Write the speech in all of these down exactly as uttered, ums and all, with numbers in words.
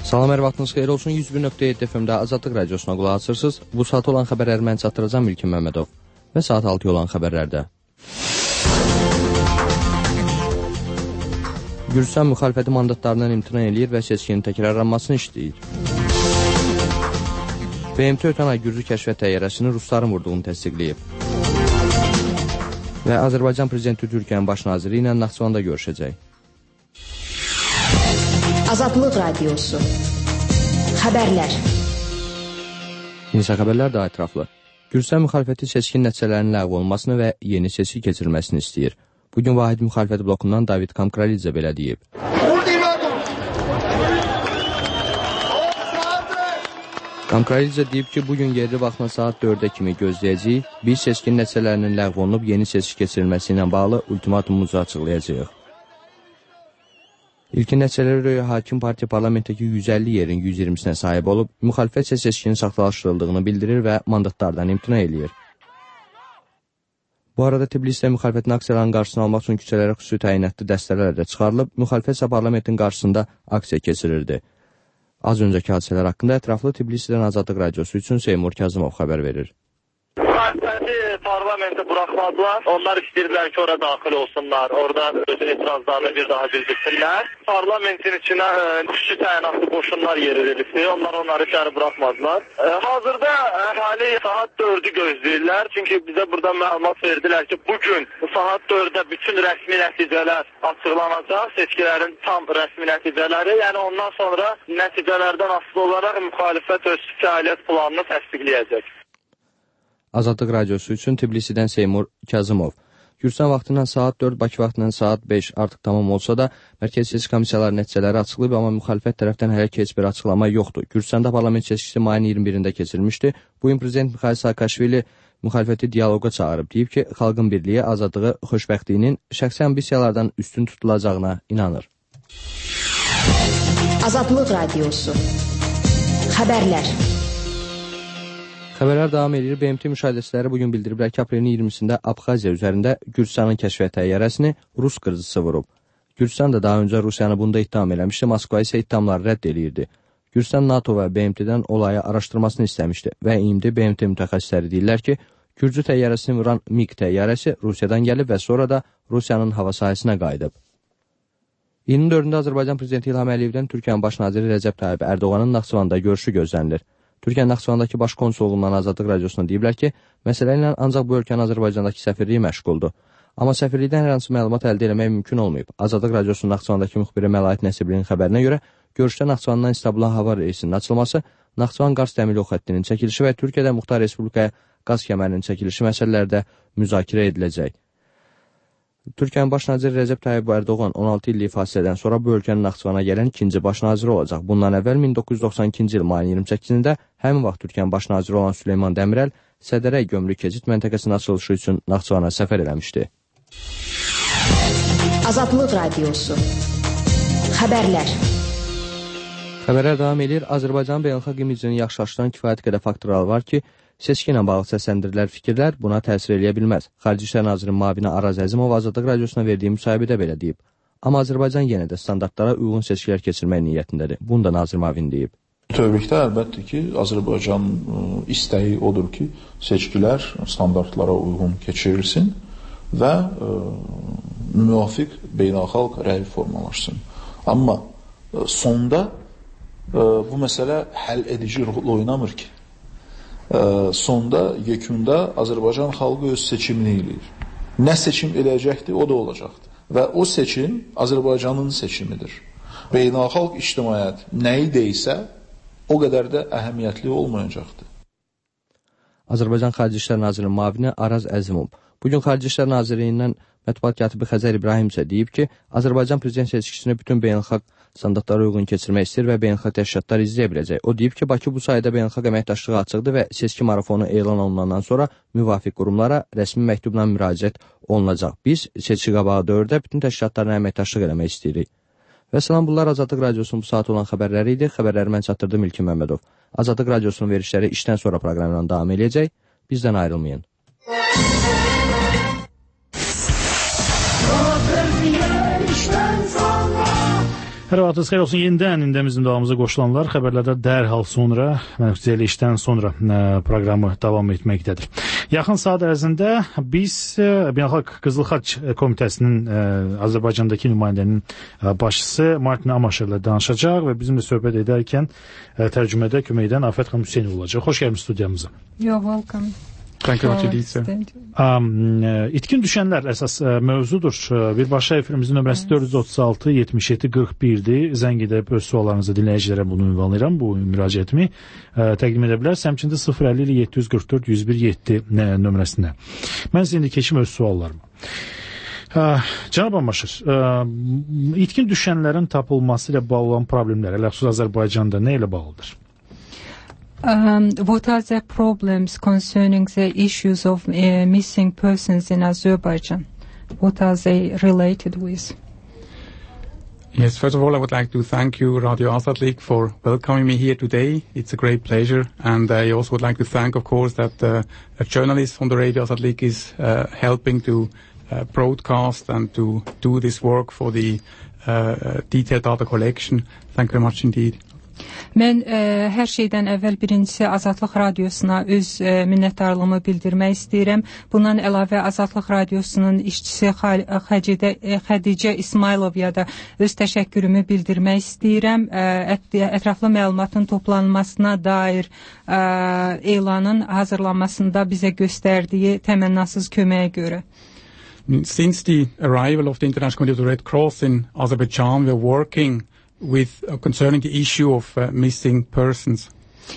Salam, hər vaxtınız xeyir olsun. yüz bir nöqtə yeddi F M-də Azadlıq Radiosuna qulaq asırsınız. Bu saat olan xəbərləri mən çatdıracağım İlkin Məmmədov və saat altıya olan xəbərlərdə. Gürcüstan müxalifəti mandatlarından imtina eləyir və seçkinin təkrarlanmasını istəyir. B M T ötən ay Gürcü kəşfiyyat təyyarəsini rusların vurduğunu təsdiqləyib. Və Azərbaycan Prezidenti Türkiyənin baş naziri ilə Naxçıvanda görüşəcək. Azadlıq Radiosu. Xəbərlər. İnsa xəbərlər daha ətraflı. Gürcüstan müxalifəti seçkin nəticələrinin ləğv olunmasını və yeni seçki keçirilməsini istəyir. Bugün Vahid müxalifəti blokundan David Kamkralidze belə deyib. Kamkralidze deyib ki, bugün yerli vaxtına saat dördə kimi gözləyəcəyik. Biz seçkin nəticələrinin ləğv olunub yeni seçki keçirilməsi ilə bağlı ultimatumuzu açıqlayacağıq. İlkin nəticələrə görə hakim partiya parlamentdəki yüz əlli yerin yüz iyirmisinə sahib olub, müxalifət isə seçkinin saxtalaşdırıldığını bildirir və mandatlardan imtina eləyir. Bu arada Tbilisdə müxalifətin aksiyalarının qarşısını almaq üçün küçələrə xüsusi təyinatlı dəstələr də çıxarılıb, müxalifət isə parlamentin qarşısında aksiya keçirirdi. Az öncəki hadisələr haqqında ətraflı Tbilisdən Azadlıq Radiosu üçün Seymur Kazımov xəbər verir. Müxalifəti parlamentə buraxmadılar. Onlar istəyirlər ki, oraya daxil olsunlar. Oradan öz etirazlarını bir daha bildirsinlər. Parlamentin içinə xüsusi təyinatlı qoşunlar yeririlibdi. Onlar onları içəri buraxmadılar. E, hazırda əhali saat dördü gözləyirlər. Çünki bizə burada məlumat verdilər ki, bugün saat dördə bütün rəsmi nəticələr açıqlanacaq. Seçkilərin tam rəsmi nəticələri. Yəni ondan sonra nəticələrdən asılı olaraq müxalifət öz fəaliyyət planını təsdiqləyəcək. Azadlıq Radiosu üçün Tbilisidən Seymur Kazımov. Gürcüstan vaxtından saat dörd, Bakı vaxtından saat beş artıq tamam olsa da, Mərkəzi Seçki Komissiyaları nəticələri açıqlayıb, amma müxalifət tərəfdən hələ ki heç bir açıqlama yoxdur. Gürcüstanda parlament seçkisi mayın iyirmi birində keçirilmişdi. Bu gün Prezident Mikhail Saakashvili müxalifəti dialoqa çağırıb. Deyib ki, xalqın birliyi, azadlığı, xoşbəxtliyinin şəxsi ambisiyalardan üstün tutulacağına inanır. Azadlıq Radiosu. Xəbərlər. Xəbərlər davam edir. B M T müşahidəçiləri bugün bildiriblər ki, aprelin iyirmisində Abxaziya üzərində Gürcüstanın kəşfiyyat təyyarəsini Rus qırıcısı vurub. Gürcüstan da daha öncə Rusiyanı bunda ittiham eləmişdi, Moskva isə ittihamları rədd eləyirdi. Gürcüstan NATO və B M T-dən olayı araşdırmasını istəmişdi və indi B M T mütəxəssisləri deyirlər ki, Gürcü təyyarəsini vuran MiG təyyarəsi Rusiyadan gəlib və sonra da Rusiyanın hava sahəsinə qayıdıb. iyirmi dördündə Azərbaycan Prezidenti İlham Əliyevdən Türkiyənin baş naziri Rəcəb Tayyib Ərdoğanın Naxçıvanda görüşü gözlənilir. Türkiyə Naxçıvandakı baş konsulluğundan Azadlıq Radiosuna deyiblər ki, məsələ ilə ancaq bu ölkənin Azərbaycandakı səfirliyi məşğuldur. Amma səfirlikdən hər hansı məlumat əldə etmək mümkün olmayıb. Azadlıq Radiosunun Naxçıvandakı müxbiri Məlaid Nəsiblinin xəbərinə görə, görüşdə Naxçıvandan İstanbula hava reysinin açılması, Naxçıvan-Qars dəmir yol xəttinin çəkilişi və Türkiyədə Muxtar Respublikaya qaz kəmərinin çəkilişi məsələlərdə müzakirə ediləcək. Türkiyənin baş naziri Rəcəb Tayyib Ərdoğan on altı illik fasilədən sonra bu ölkənin Naxçıvana gələn ikinci baş naziri olacaq. Bundan əvvəl min doqquz yüz doxsan ikinci il mayın iyirmi səkkizində həmin vaxt Türkiyənin baş naziri olan Süleyman Dəmirəl Sədərək gömrük keçid məntəqəsinin açılışı üçün Naxçıvana səfər eləmişdi. Azadlıq Radiosu. Xəbərlər. Xəbərlər davam edir. Azərbaycanın beynəlxalq imicini yaxşılaşdıran kifayət qədər faktorlar var ki, seçki ilə bağlı səsləndirilən fikirlər buna təsir eləyə bilməz. Xarici İşlər Nazirinin müavini Araz Əzimov Azadlıq Radiosuna verdiyi müsahibədə belə deyib. Amma Azərbaycan yenə də standartlara uyğun seçkilər keçirmək niyyətindədir. Bunu da Nazir müavin deyib. Bütövlükdə əlbəttə ki, Azərbaycan istəyi odur ki, seçkilər standartlara uyğun keçirilsin və ə, müvafiq beynəlxalq rəy formalaşsın. Amma ə, sonda ə, bu məsələ həll edici rol oynamır ki. Ə, sonda, yekunda Azərbaycan xalqı öz seçimini eləyir. Nə seçim eləyəcəkdir, o da olacaqdır. Və o seçim Azərbaycanın seçimidir. Beynəlxalq ictimaiyyət nəyi deysə, o qədər də əhəmiyyətli olmayacaqdır. Azərbaycan Xarici İşlər Nazirinin müavini Araz Əzimov bugün Xarici İşlər Nazirliyindən mətbuat katibi Xəzər İbrahim isə deyib ki, Azərbaycan prezident seçkisini bütün beynəlxalq standartlara uyğun keçirmək istəyir və beynəlxalq təşkilatlar izləyə biləcək. O deyib ki, Bakı bu sayədə beynəlxalq əməkdaşlığa açıqdır və seçki marafonu elan olunandan sonra müvafiq qurumlara rəsmi məktubla müraciət olunacaq. Biz seçki qabağı dövrdə bütün təşkilatlarına əməkdaşlıq eləmək istəyirik. Və salam, bunlar Azadlıq Radiosunun bu saat olan xəbərləri idi. Xəbərləri mən çatdırdım İlkin Məmmədov. Azadlıq Radiosunun verişləri işdən sonra proqramından davam edəcək. Bizdən ayrılmayın. Hər vaxtınız xeyir olsun. Yenidən indi bizim davamımıza qoşulanlar xəbərlərdə dərhal sonra, nəticəlişdən sonra proqramı davam etməkdədir. Yaxın saat ərzində biz Beynəlxalq Qızıl Xaç Komitəsinin Azərbaycandakı nümayəndənin başçısı Martin Amaşer ilə danışacaq və bizimlə söhbət edərkən tərcümədə kömək edən Afət xanım Hüseynov olacaq. Xoş gəlmiş studiyamıza. You're welcome. Thank you much indeed, sir. Um, itkin düşənlər əsas uh, mövzudur. Birbaşa efirimizin nömrəsi dörd yüz otuz altı yetmiş yeddi qırx birdir. Zəng edib öz suallarınızı dinləyicilərə bunu ünvanlayıram, bu müraciətimi uh, təqdim edə bilər. Həmçində sıfır əlli yeddi yüz qırx dörd yüz bir yeddi nömrəsində. Mən sizə indi keçim öz suallarıma. Uh, Cənab Amaşer, uh, itkin düşənlərin tapılması ilə bağlı olan problemlər, elə xüsusən Azərbaycanda nə ilə bağlıdır? Um, what are the problems concerning the issues of uh, missing persons in Azerbaijan? What are they related with? Yes, first of all, I would like to thank you, Radio Azadlik, for welcoming me here today. It's a great pleasure. And I also would like to thank, of course, that uh, a journalist from the Radio Azadlik is uh, helping to uh, broadcast and to do this work for the uh, detailed data collection. Thank you very much indeed. Mən ə, hər şeydən əvvəl birincisi Azadlıq Radiosuna öz ə, minnətdarlığımı bildirmək istəyirəm. Bundan əlavə Azadlıq Radiosunun işçisi Xəcidə, Xədicə İsmayılovya da öz təşəkkürümü bildirmək istəyirəm. Ə, ətraflı məlumatın toplanmasına dair ə, elanın hazırlanmasında bizə göstərdiyi təmənnasız köməyə görə. Since the arrival of the International Committee of the Red Cross in Azerbaijan, we are working with uh, concerning the issue of uh, missing persons.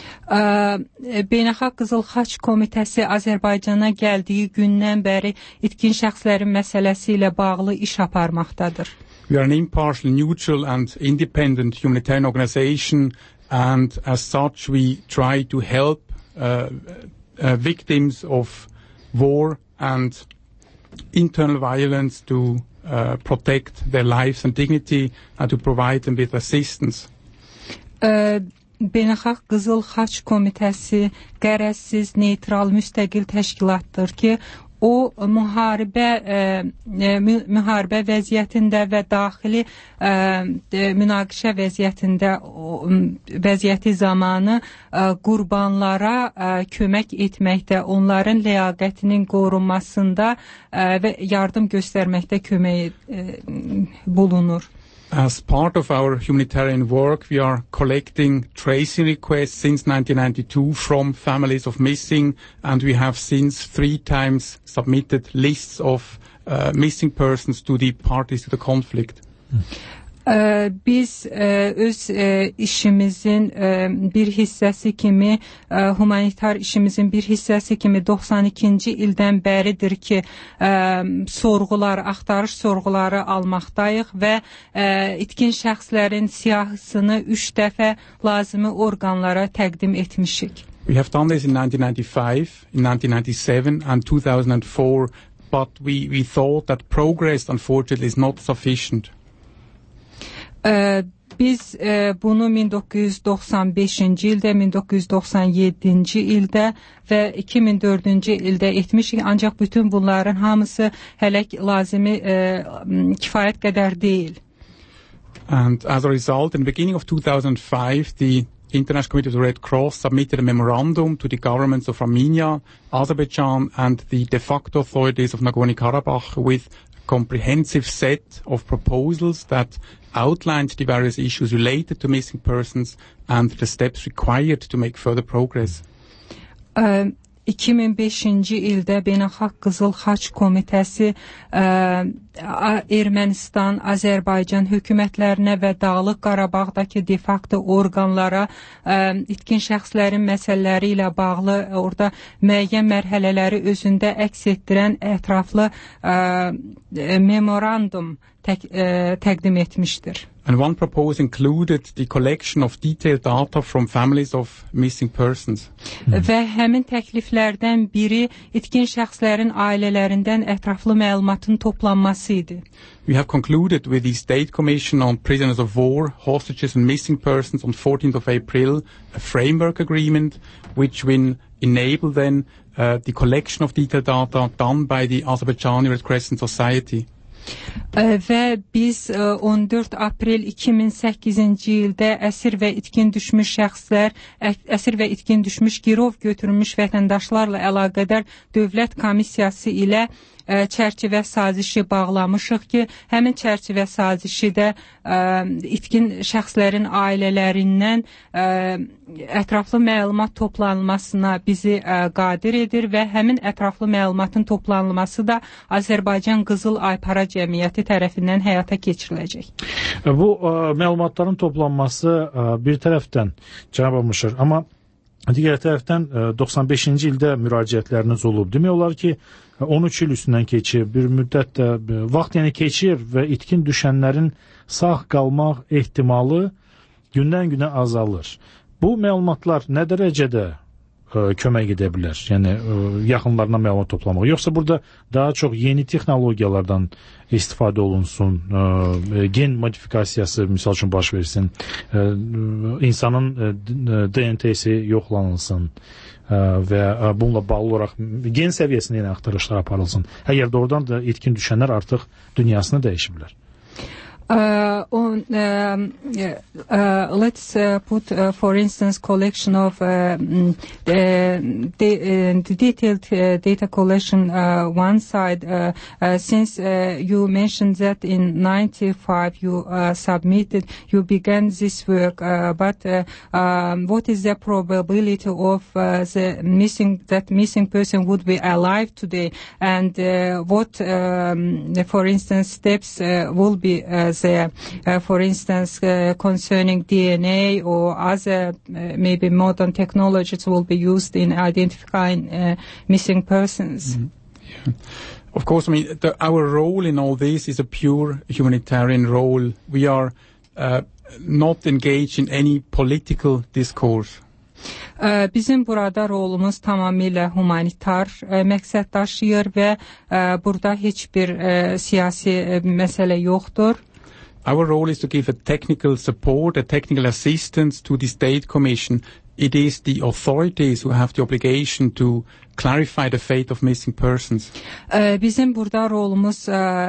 Uh, Beynəlxalq Qızıl Xaç Komitəsi Azərbaycana gəldiyi gündən bəri itkin şəxslərin məsələsi ilə bağlı iş aparmaqdadır. We are an impartial, neutral and independent humanitarian organization, and as such we try to help uh, uh, victims of war and internal violence to Uh, protect their lives and dignity and to provide them with assistance. Uh, Beynəlxalq Qızıl Xaç Komitəsi qərəzsiz, neytral, müstəqil təşkilatdır ki, o müharibə ə, müharibə vəziyyətində və daxili ə, münaqişə vəziyyətində ə, vəziyyəti zamanı ə, qurbanlara ə, kömək etməkdə, onların ləyaqətinin qorunmasında ə, və yardım göstərməkdə kömək ə, bulunur. As part of our humanitarian work, we are collecting tracing requests since nineteen ninety-two from families of missing, and we have since three times submitted lists of uh, missing persons to the parties to the conflict. Mm. Ə, biz ə, öz ə, işimizin ə, bir hissəsi kimi, ə, humanitar işimizin bir hissəsi kimi doxsan ikinci ildən bəridir ki, ə, sorğular, axtarış sorğuları almaqdayıq və ə, itkin şəxslərin siyahısını üç dəfə lazımi orqanlara təqdim etmişik. We have done this in nineteen ninety-five, in nineteen ninety-seven and two thousand four, but we, we thought that progress, unfortunately, is not sufficient. Ə, biz ə, bunu min doqquz yüz doxsan beşinci ildə, min doqquz yüz doxsan yeddinci ildə və iki min dördüncü ildə etmişik, ancaq bütün bunların hamısı hələ lazımi ə, kifayət qədər deyil. And as a result, in the beginning of two thousand five, the International Committee of the Red Cross submitted a memorandum to the governments of Armenia, Azerbaijan and the de facto authorities of Nagorno-Karabakh with a comprehensive set of proposals that outlined the various issues related to missing persons and the steps required to make further progress. Uh, iki min beşinci ildə Beynəlxalq Qızıl Xaç Komitəsi ə, Ermənistan, Azərbaycan hökumətlərinə və Dağlıq Qarabağdakı de facto orqanlara ə, itkin şəxslərin məsələləri ilə bağlı orada müəyyən mərhələləri özündə əks etdirən ətraflı ə, memorandum tək, ə, təqdim etmişdir. And one proposal included the collection of detailed data from families of missing persons. Və həmin təkliflərdən biri itkin şəxslərin ailələrindən ətraflı məlumatın toplanması idi. We have concluded with the State Commission on Prisoners of War, Hostages and Missing Persons on fourteenth of April a framework agreement which will enable then uh, the collection of detailed data done by the Azerbaijani Red Crescent Society. Və biz on dörd aprel iki min səkkizinci ildə əsir və itkin düşmüş şəxslər, əsir və itkin düşmüş girov götürülmüş vətəndaşlarla əlaqədar dövlət komissiyası ilə çərçivə sazişi bağlamışıq ki, həmin çərçivə sazişi də ə, itkin şəxslərin ailələrindən ə, ətraflı məlumat toplanmasına bizi ə, qadir edir və həmin ətraflı məlumatın toplanması da Azərbaycan Qızıl Aypara Cəmiyyəti tərəfindən həyata keçiriləcək. Bu ə, məlumatların toplanması ə, bir tərəfdən cənab almışır, amma digər tərəfdən ə, doxsan beşinci ildə müraciətləriniz olub. Demək olar ki, on üç il üstündən keçir, bir müddət vaxt yəni keçir və itkin düşənlərin sağ qalmaq ehtimalı gündən-günə azalır. Bu məlumatlar nə dərəcədə ə, kömək edə bilər? Yəni ə, yaxınlarına məlumat toplamaq. Yoxsa burada daha çox yeni texnologiyalardan istifadə olunsun, ə, gen modifikasiyası misal üçün baş versin, ə, insanın ə, D N T-si yoxlanılsın və bununla bağlı olaraq gen səviyyəsində yenə axtarışlar aparılsın. Əgər doğrudan da itkin düşənlər artıq dünyasını dəyişiblər. Uh, on, um, uh, let's uh, put, uh, for instance, collection of uh, the, the, uh, the detailed uh, data collection uh, one side. Uh, uh, since uh, you mentioned that in ninety-five you uh, submitted, you began this work, uh, but uh, um, what is the probability of uh, the missing that missing person would be alive today, and uh, what, um, for instance, steps uh, will be uh, there, uh, for instance, uh, concerning D N A or other uh, maybe modern technologies will be used in identifying uh, missing persons. Mm-hmm. Yeah. Of course, I mean, the, our role in all this is a pure humanitarian role. We are uh, not engaged in any political discourse. Bizim burada rolumuz tamamilə humanitar məqsəd daşıyır və burada heç bir siyasi məsələ yoxdur. Our role is to give a technical support, a technical assistance to the State Commission. It is the authorities who have the obligation to clarify the fate of missing persons. Bizim burada rolumuz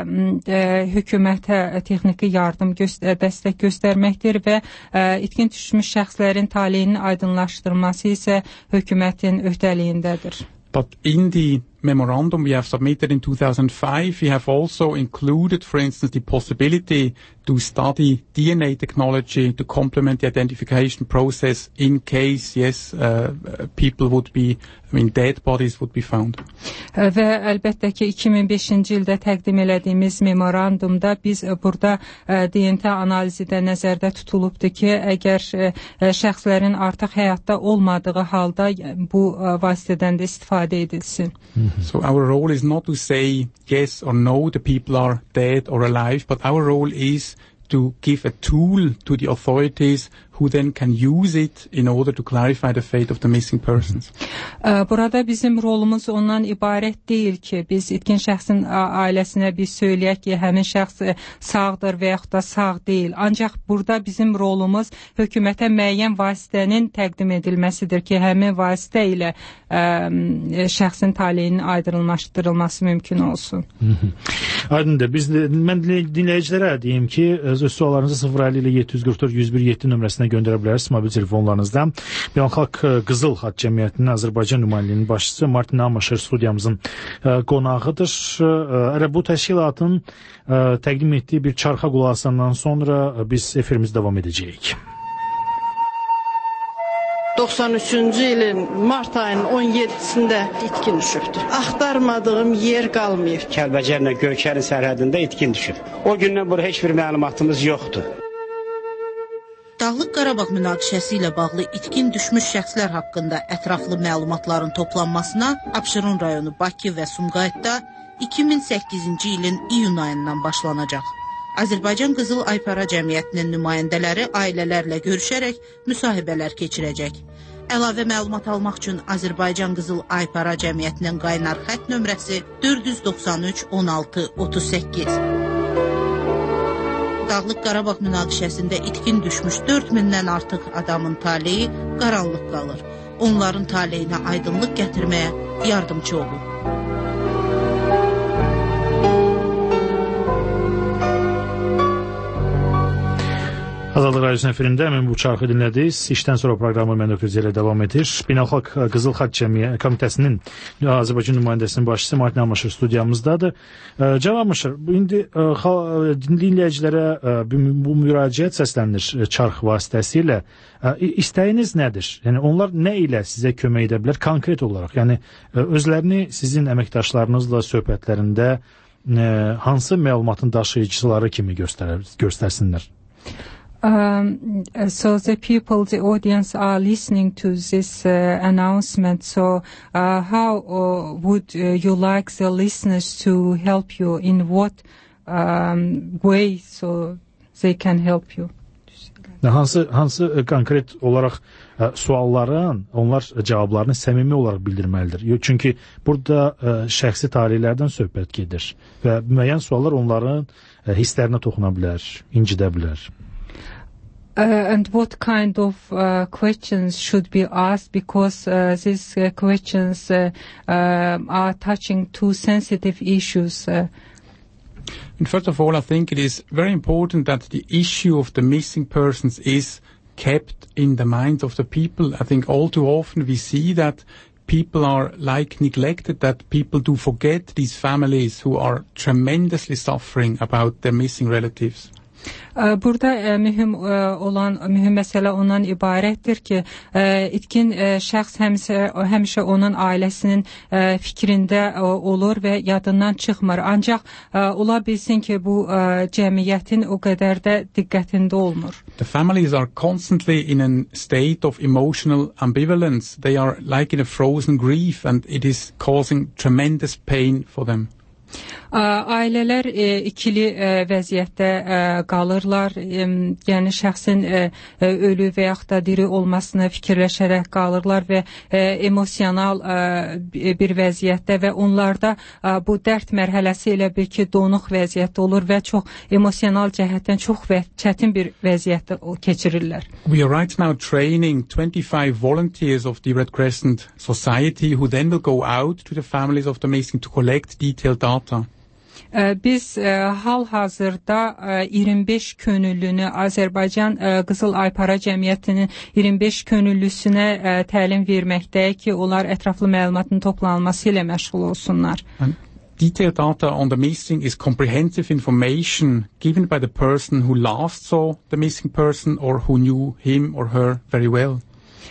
hökumətə texniki yardım göstər, dəstək göstərməkdir və itkin düşmüş şəxslərin taleyinin aydınlaşdırması isə hökumətin öhdəliyindədir. But in the memorandum we have submitted in two thousand five, we have also included, for instance, the possibility to study D N A technology to complement the identification process in case, yes, uh, people would be, I mean, dead bodies would be found. Və əlbəttə ki, iki min beşinci ildə təqdim elədiyimiz memorandumda biz burada D N T analizi də nəzərdə tutulubdur ki, əgər şəxslərin artıq həyatda olmadığı halda bu vasitədən də istifadə edilsin. So our role is not to say yes or no, the people are dead or alive, but our role is to give a tool to the authorities who then can use it in order to clarify the fate of the missing persons. Burada bizim rolumuz ondan ibarət deyil ki, biz itkin şəxsin ailəsinə biz söyləyək ki, həmin şəxs sağdır və yaxud da sağ deyil. Ancaq burada bizim rolumuz hökumətə müəyyən vasitənin təqdim edilməsidir ki, həmin vasitə ilə ə, şəxsin taleyinin aydınlaşdırılması mümkün olsun. Aydındır. Biz de, mən dinləyicilərə deyim ki, öz suallarınızı sıfır əlli ilə yeddi yüz qırx dörd yüz bir yeddi nömrəsinə göndərə bilərsiniz mobil telefonlarınızda. Beynəlxalq Qızıl Xaç Cəmiyyətinin Azərbaycan nümayəndəliyinin başçısı Martin Amaşer studiyamızın qonağıdır. Əgər bu təşkilatın təqdim etdiyi bir çarxa qulaq asandan sonra biz efirimiz davam edəcəyik. doxsan üçüncü ilin mart ayının on yeddisində itkin düşübdür. Axtarmadığım yer qalmayıb. Kəlbəcərlə Göyçərin sərhədində itkin düşüb. O gündən bura heç bir məlumatımız yoxdur. Dağlıq Qarabağ münaqişəsi ilə bağlı itkin düşmüş şəxslər haqqında ətraflı məlumatların toplanmasına Abşeron rayonu Bakı və Sumqayıtda iki min səkkizinci ilin iyun ayından başlanacaq. Azərbaycan Qızıl Aypara Cəmiyyətinin nümayəndələri ailələrlə görüşərək müsahibələr keçirəcək. Əlavə məlumat almaq üçün Azərbaycan Qızıl Aypara Cəmiyyətinin qaynar xətt nömrəsi dörd yüz doxsan üç on altı otuz səkkiz. Dağlıq Qarabağ münaqişəsində itkin düşmüş dörd mindən artıq adamın taleyi qaranlıq qalır. Onların taleyinə aydınlıq gətirməyə yardımcı olun. Azadlıq Radiosunun efirində həmin bu çarxı dinlədiniz. İşdən sonra proqramı mən Öküz ilə davam edir. Beynəlxalq Qızıl Xaç Cəmiyyəti Komitəsinin Azərbaycan nümayəndəsinin başçısı Martin Almışır studiyamızdadır. Cənab Almışır, indi dinləyicilərə bu müraciət səslənir çarx vasitəsilə. İstəyiniz nədir? Yəni onlar nə ilə sizə kömək edə bilər konkret olaraq? Yəni özlərini sizin əməkdaşlarınızla söhbətlərində hansı məlumatın daşıyıcıları kimi göstər göstərsinlər? Um, so the people, the audience are listening to this uh, announcement. So uh, how uh, would uh, you like the listeners to help you? In what um, way so they can help you? Hansı hansı konkret olaraq ə, sualların onlar cavablarını səmimi olaraq bildirməlidir. Çünki burada ə, şəxsi tarixlərdən söhbət gedir və müəyyən suallar onların ə, hisslərinə toxuna bilər, incidə bilər. Uh, and what kind of uh, questions should be asked, because uh, these uh, questions uh, uh, are touching two sensitive issues. Uh, And first of all, I think it is very important that the issue of the missing persons is kept in the minds of the people. I think all too often we see that people are like neglected, that people do forget these families who are tremendously suffering about their missing relatives. Burada mühüm olan, mühüm məsələ ondan ibarətdir ki, itkin şəxs həmişə, həmişə onun ailəsinin fikrində olur və yadından çıxmır. Ancaq ola bilsin ki, bu cəmiyyətin o qədər də diqqətində olmur. The families are constantly in a state of emotional ambivalence. They are like in a frozen grief, and it is causing tremendous pain for them. Ailələr e, ikili e, vəziyyətdə e, qalırlar, e, yəni şəxsin e, ölü və yaxud da diri olmasını fikirləşərək qalırlar və e, emosional e, bir vəziyyətdə və onlarda e, bu dərd mərhələsi elə bir ki, donuq vəziyyətdə olur və çox emosional cəhətdən çox və çətin bir vəziyyətdə keçirirlər. We are right now training twenty-five volunteers of the Red Crescent Society who then will go out to the families of the missing to collect detailed data. Biz hal-hazırda iyirmi beş könüllünü Azərbaycan Qızıl Aypara Cəmiyyətinin iyirmi beş könüllüsünə təlim verməkdəyik ki, onlar ətraflı məlumatın toplanması ilə məşğul olsunlar. And detailed data on the missing is comprehensive information given by the person who last saw the missing person or who knew him or her very well.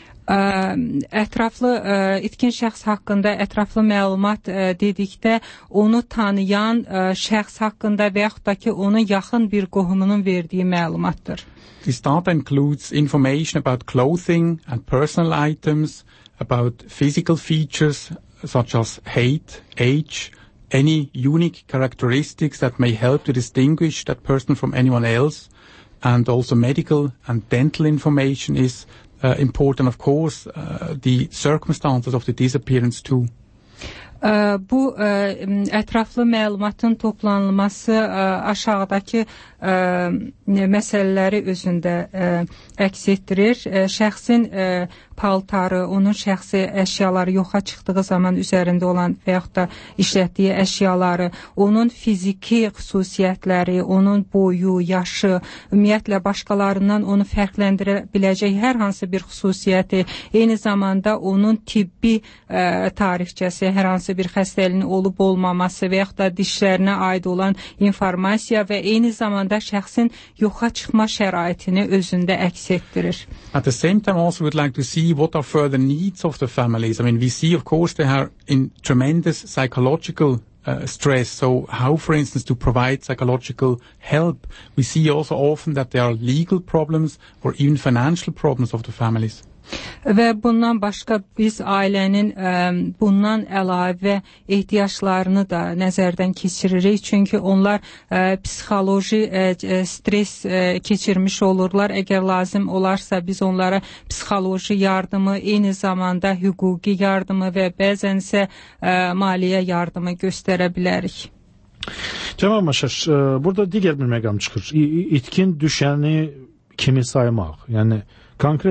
Ətraflı itkin şəxs haqqında ətraflı məlumat dedikdə onu tanıyan şəxs haqqında və yaxud da ki, onun yaxın bir qohumunun verdiyi məlumatdır. This data includes information about clothing and personal items, about physical features such as height, age, any unique characteristics that may help to distinguish that person from anyone else, and also medical and dental information is Uh, important, of course, uh, the circumstances of the disappearance too. Uh, bu uh, ətraflı məlumatın toplanılması uh, aşağıdakı uh, məsələləri özündə uh, əks etdirir. Uh, şəxsin uh, paltarı, onun şəxsi əşyaları yoxa çıxdığı zaman üzərində olan və yaxud da işlətdiyi əşyaları, onun fiziki xüsusiyyətləri, onun boyu, yaşı, ümumiyyətlə başqalarından onu fərqləndirə biləcək hər hansı bir xüsusiyyəti, eyni zamanda onun tibbi ə, tarixçəsi, hər hansı bir xəstəliyin olub olmaması və yaxud da dişlərinə aid olan informasiya və eyni zamanda şəxsin yoxa çıxma şəraitini özündə əks etdirir. At the same time also we'd like to see what are further needs of the families. I mean, we see, of course, they are in tremendous psychological uh, stress. So how, for instance, to provide psychological help? We see also often that there are legal problems or even financial problems of the families. Və bundan başqa biz ailənin ə, bundan əlavə ehtiyaclarını da nəzərdən keçiririk. Çünki onlar ə, psixoloji ə, stres ə, keçirmiş olurlar. Əgər lazım olarsa biz onlara psixoloji yardımı, eyni zamanda hüquqi yardımı və bəzən isə ə, maliyyə yardımı göstərə bilərik. Cəmal Maşaş, burada digər bir məqam çıxır. İtkin düşəni kimi saymaq, yəni konkret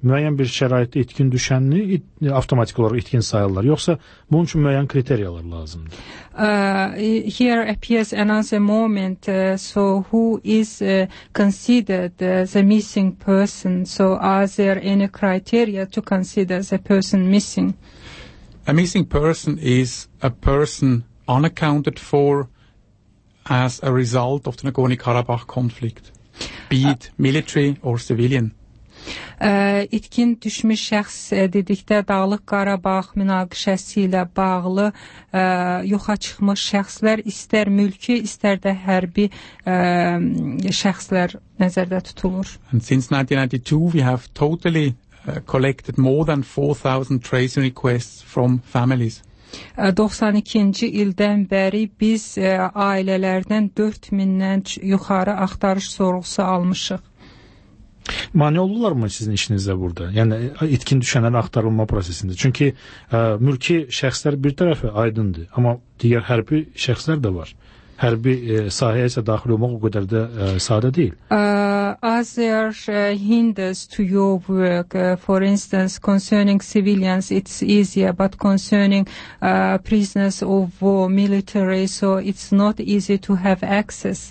müəyyən bir şəraitdə itkin düşəni it, avtomatik olaraq itkin sayırlar, yoxsa bunun üçün müəyyən kriteriyalar lazımdır? Uh, here appears another moment, uh, so who is uh, considered uh, the missing person? So are there any criteria to consider the person missing? A missing person is a person unaccounted for as a result of the Nagorno-Karabakh conflict, be it military or civilian. Uh, itkin düşmüş şəxs dedikdə Dağlıq Qarabağ münaqişəsi ilə bağlı uh, yoxa çıxmış şəxslər istər mülki, istər də hərbi uh, şəxslər nəzərdə tutulur. And since nineteen ninety-two we have totally uh, collected more than four thousand tracing requests from families. doxsan ikinci ildən bəri biz uh, ailələrdən dörd mindən yuxarı axtarış sorğusu almışıq. Mane olurlar mı sizin işinizdə burada? Yəni itkin düşənlərin axtarılma prosesində. Çünki ə, mülki şəxslər bir tərəfə aydındır, amma digər hərbi şəxslər də var. Hərbi ə, sahəyə isə daxil olmaq o qədər də ə, sadə deyil. Uh, are there uh, hinders to your work? Uh, for instance, concerning civilians, it's easier, but concerning uh, prisoners of war, military, so it's not easy to have access.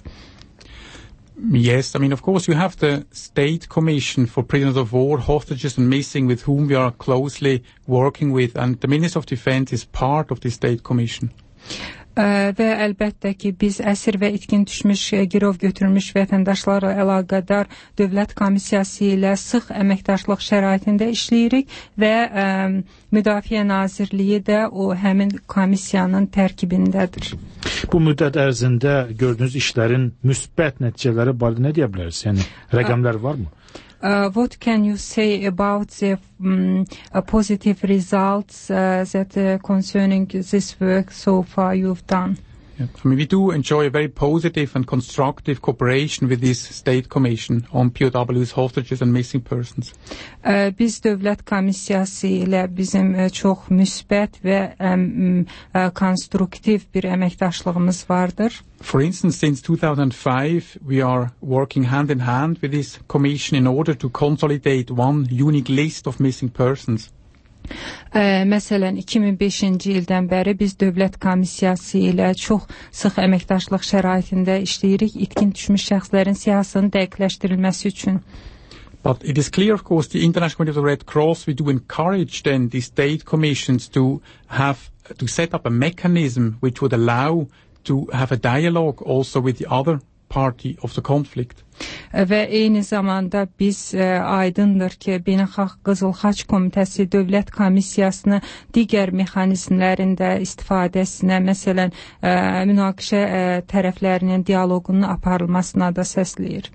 Yes, I mean, of course, you have the State Commission for Prisoners of War, Hostages and Missing, with whom we are closely working with, and the Ministry of Defense is part of the State Commission. Uh, və əlbəttə ki, biz əsir və itkin düşmüş, girov götürmüş vətəndaşlarla əlaqədar dövlət komissiyası ilə sıx əməkdaşlıq şəraitində işləyirik və ə, Müdafiə Nazirliyi də o həmin komissiyanın tərkibindədir. Bu müddət ərzində gördüyünüz işlərin müsbət nəticələri barədə nə deyə bilərsiniz? Yəni rəqəmlər varmı? Uh, what can you say about the um, uh, positive results uh, that uh, concerning this work so far you've done? Yeah. I mean, we do enjoy a very positive and constructive cooperation with this State Commission on P O Ws, hostages and missing persons. Uh, biz dövlət komissiyası ilə bizim uh, çox müsbət və um, uh, konstruktiv bir əməkdaşlığımız vardır. For instance, since two thousand five, we are working hand in hand with this commission in order to consolidate one unique list of missing persons. Ə, məsələn, iki min beşinci ildən bəri biz dövlət komissiyası ilə çox sıx əməkdaşlıq şəraitində işləyirik itkin düşmüş şəxslərin siyahısının dəqiqləşdirilməsi üçün. But it is clear, of course, the International Committee of the Red Cross, we do encourage then the state commissions to have, to set up a mechanism which would allow to have a dialogue also with the other party of the conflict. Və eyni zamanda biz ə, aydındır ki, Beynəlxalq Qızıl Xaç Komitəsi dövlət komissiyasını digər mexanizmlərin də istifadəsinə, məsələn, ə, münaqişə ə, tərəflərinin dialoqunun aparılmasına da səsləyir.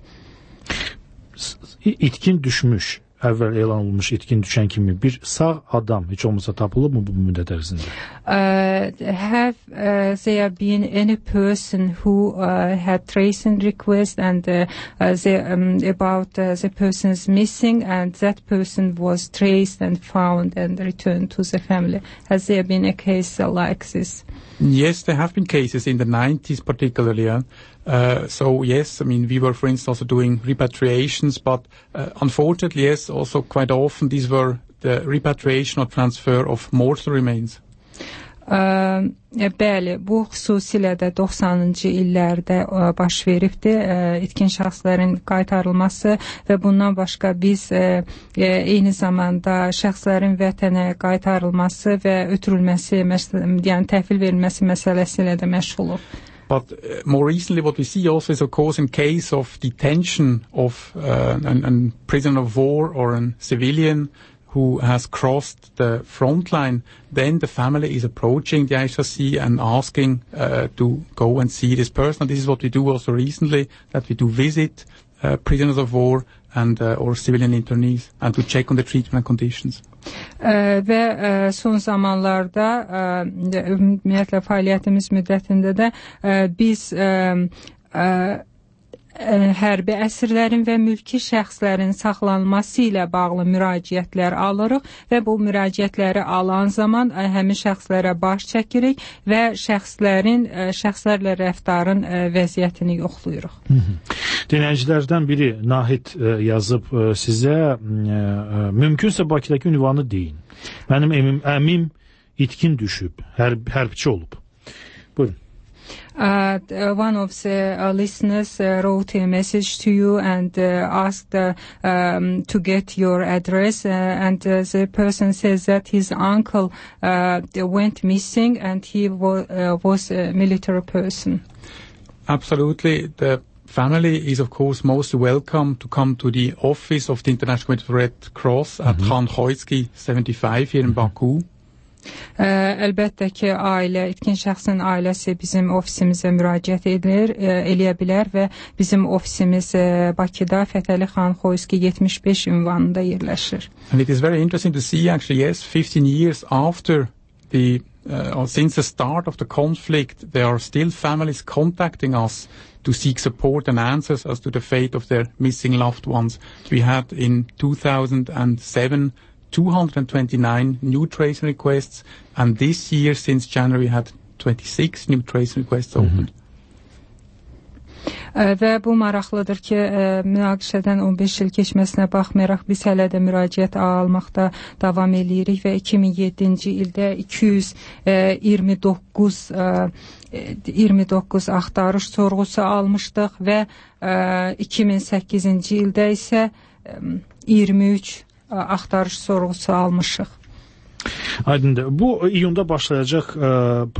İtkin düşmüş, əvvəl elan olunmuş itkin düşən kimi bir sağ adam heç olmasa tapılıb mı bu müddət ərzində? Uh, have uh, there been any person who uh, had tracing request and uh, uh, the, um, about uh, the person's missing and that person was traced and found and returned to the family? Has there been a case uh, like this? Yes, there have been cases in the nineties particularly. Yeah? Uh, so yes, I mean, we were, for instance, also doing repatriations, but uh, unfortunately, yes, also quite often these were the repatriation or transfer of mortal remains. Ə, bəli, bu xüsusilə də doxsanıncı illərdə ə, baş veribdi, ə, itkin şəxslərin qaytarılması və bundan başqa biz ə, ə, eyni zamanda şəxslərin vətənə qaytarılması və ötürülməsi, yəni təhvil verilməsi məsələsi ilə də məşğuluq. But uh, more recently what we see also is, of course, in case of detention of uh, an, an prisoner of war or a civilian who has crossed the front line, then the family is approaching the I C R C and asking uh, to go and see this person. And this is what we do also recently, that we do visit uh, prisoners of war and uh, or civilian internees and to check on the treatment and conditions. Ə, və ə, son zamanlarda ə, ümumiyyətlə fəaliyyətimiz müddətində də ə, biz ə, ə, hərbi əsirlərin və mülki şəxslərin saxlanması ilə bağlı müraciətlər alırıq və bu müraciətləri alan zaman həmin şəxslərə baş çəkirik və şəxslərin şəxslərlə rəftarın vəziyyətini yoxlayırıq. Dinləyicilərdən biri Nahid yazıb sizə, mümkünsə Bakıdakı ünvanı deyin. Mənim əmim, əmim itkin düşüb, hərb, hərbçi olub. Buyurun. Uh, one of the uh, listeners uh, wrote a message to you and uh, asked uh, um, to get your address uh, and uh, the person says that his uncle uh, went missing and he wa- uh, was a military person. Absolutely. The family is of course most welcome to come to the office of the International Committee of the Red Cross mm-hmm. at Khan Khoytsky seventy-five here in Baku. Ə, əlbəttə ki, ailə, itkin şəxsin ailəsi bizim ofisimizə müraciət edir, ə, eləyə bilər və bizim ofisimiz ə, Bakıda Fətəli Xan Xoyski yetmiş beş ünvanında yerləşir. And it is very interesting to see actually, yes, fifteen years after the, uh, or since the start of the conflict, there are still families contacting us to seek support and answers as to the fate of their missing loved ones. We had in two thousand seven two hundred twenty-nine new tracing requests, and this year, since January, had twenty-six new tracing requests opened. Ə, və bu maraqlıdır ki, ə, münaqişədən on beş il keçməsinə baxmayaraq biz hələ də müraciət almaqda davam edirik və iki min yeddinci ildə iki yüz iyirmi doqquz iyirmi doqquz axtarış sorğusu almışdıq və ə, iki min səkkizinci ildə isə ə, iyirmi üç axtarış sorğusu almışıq. Aydındır. Bu iyunda başlayacaq ə,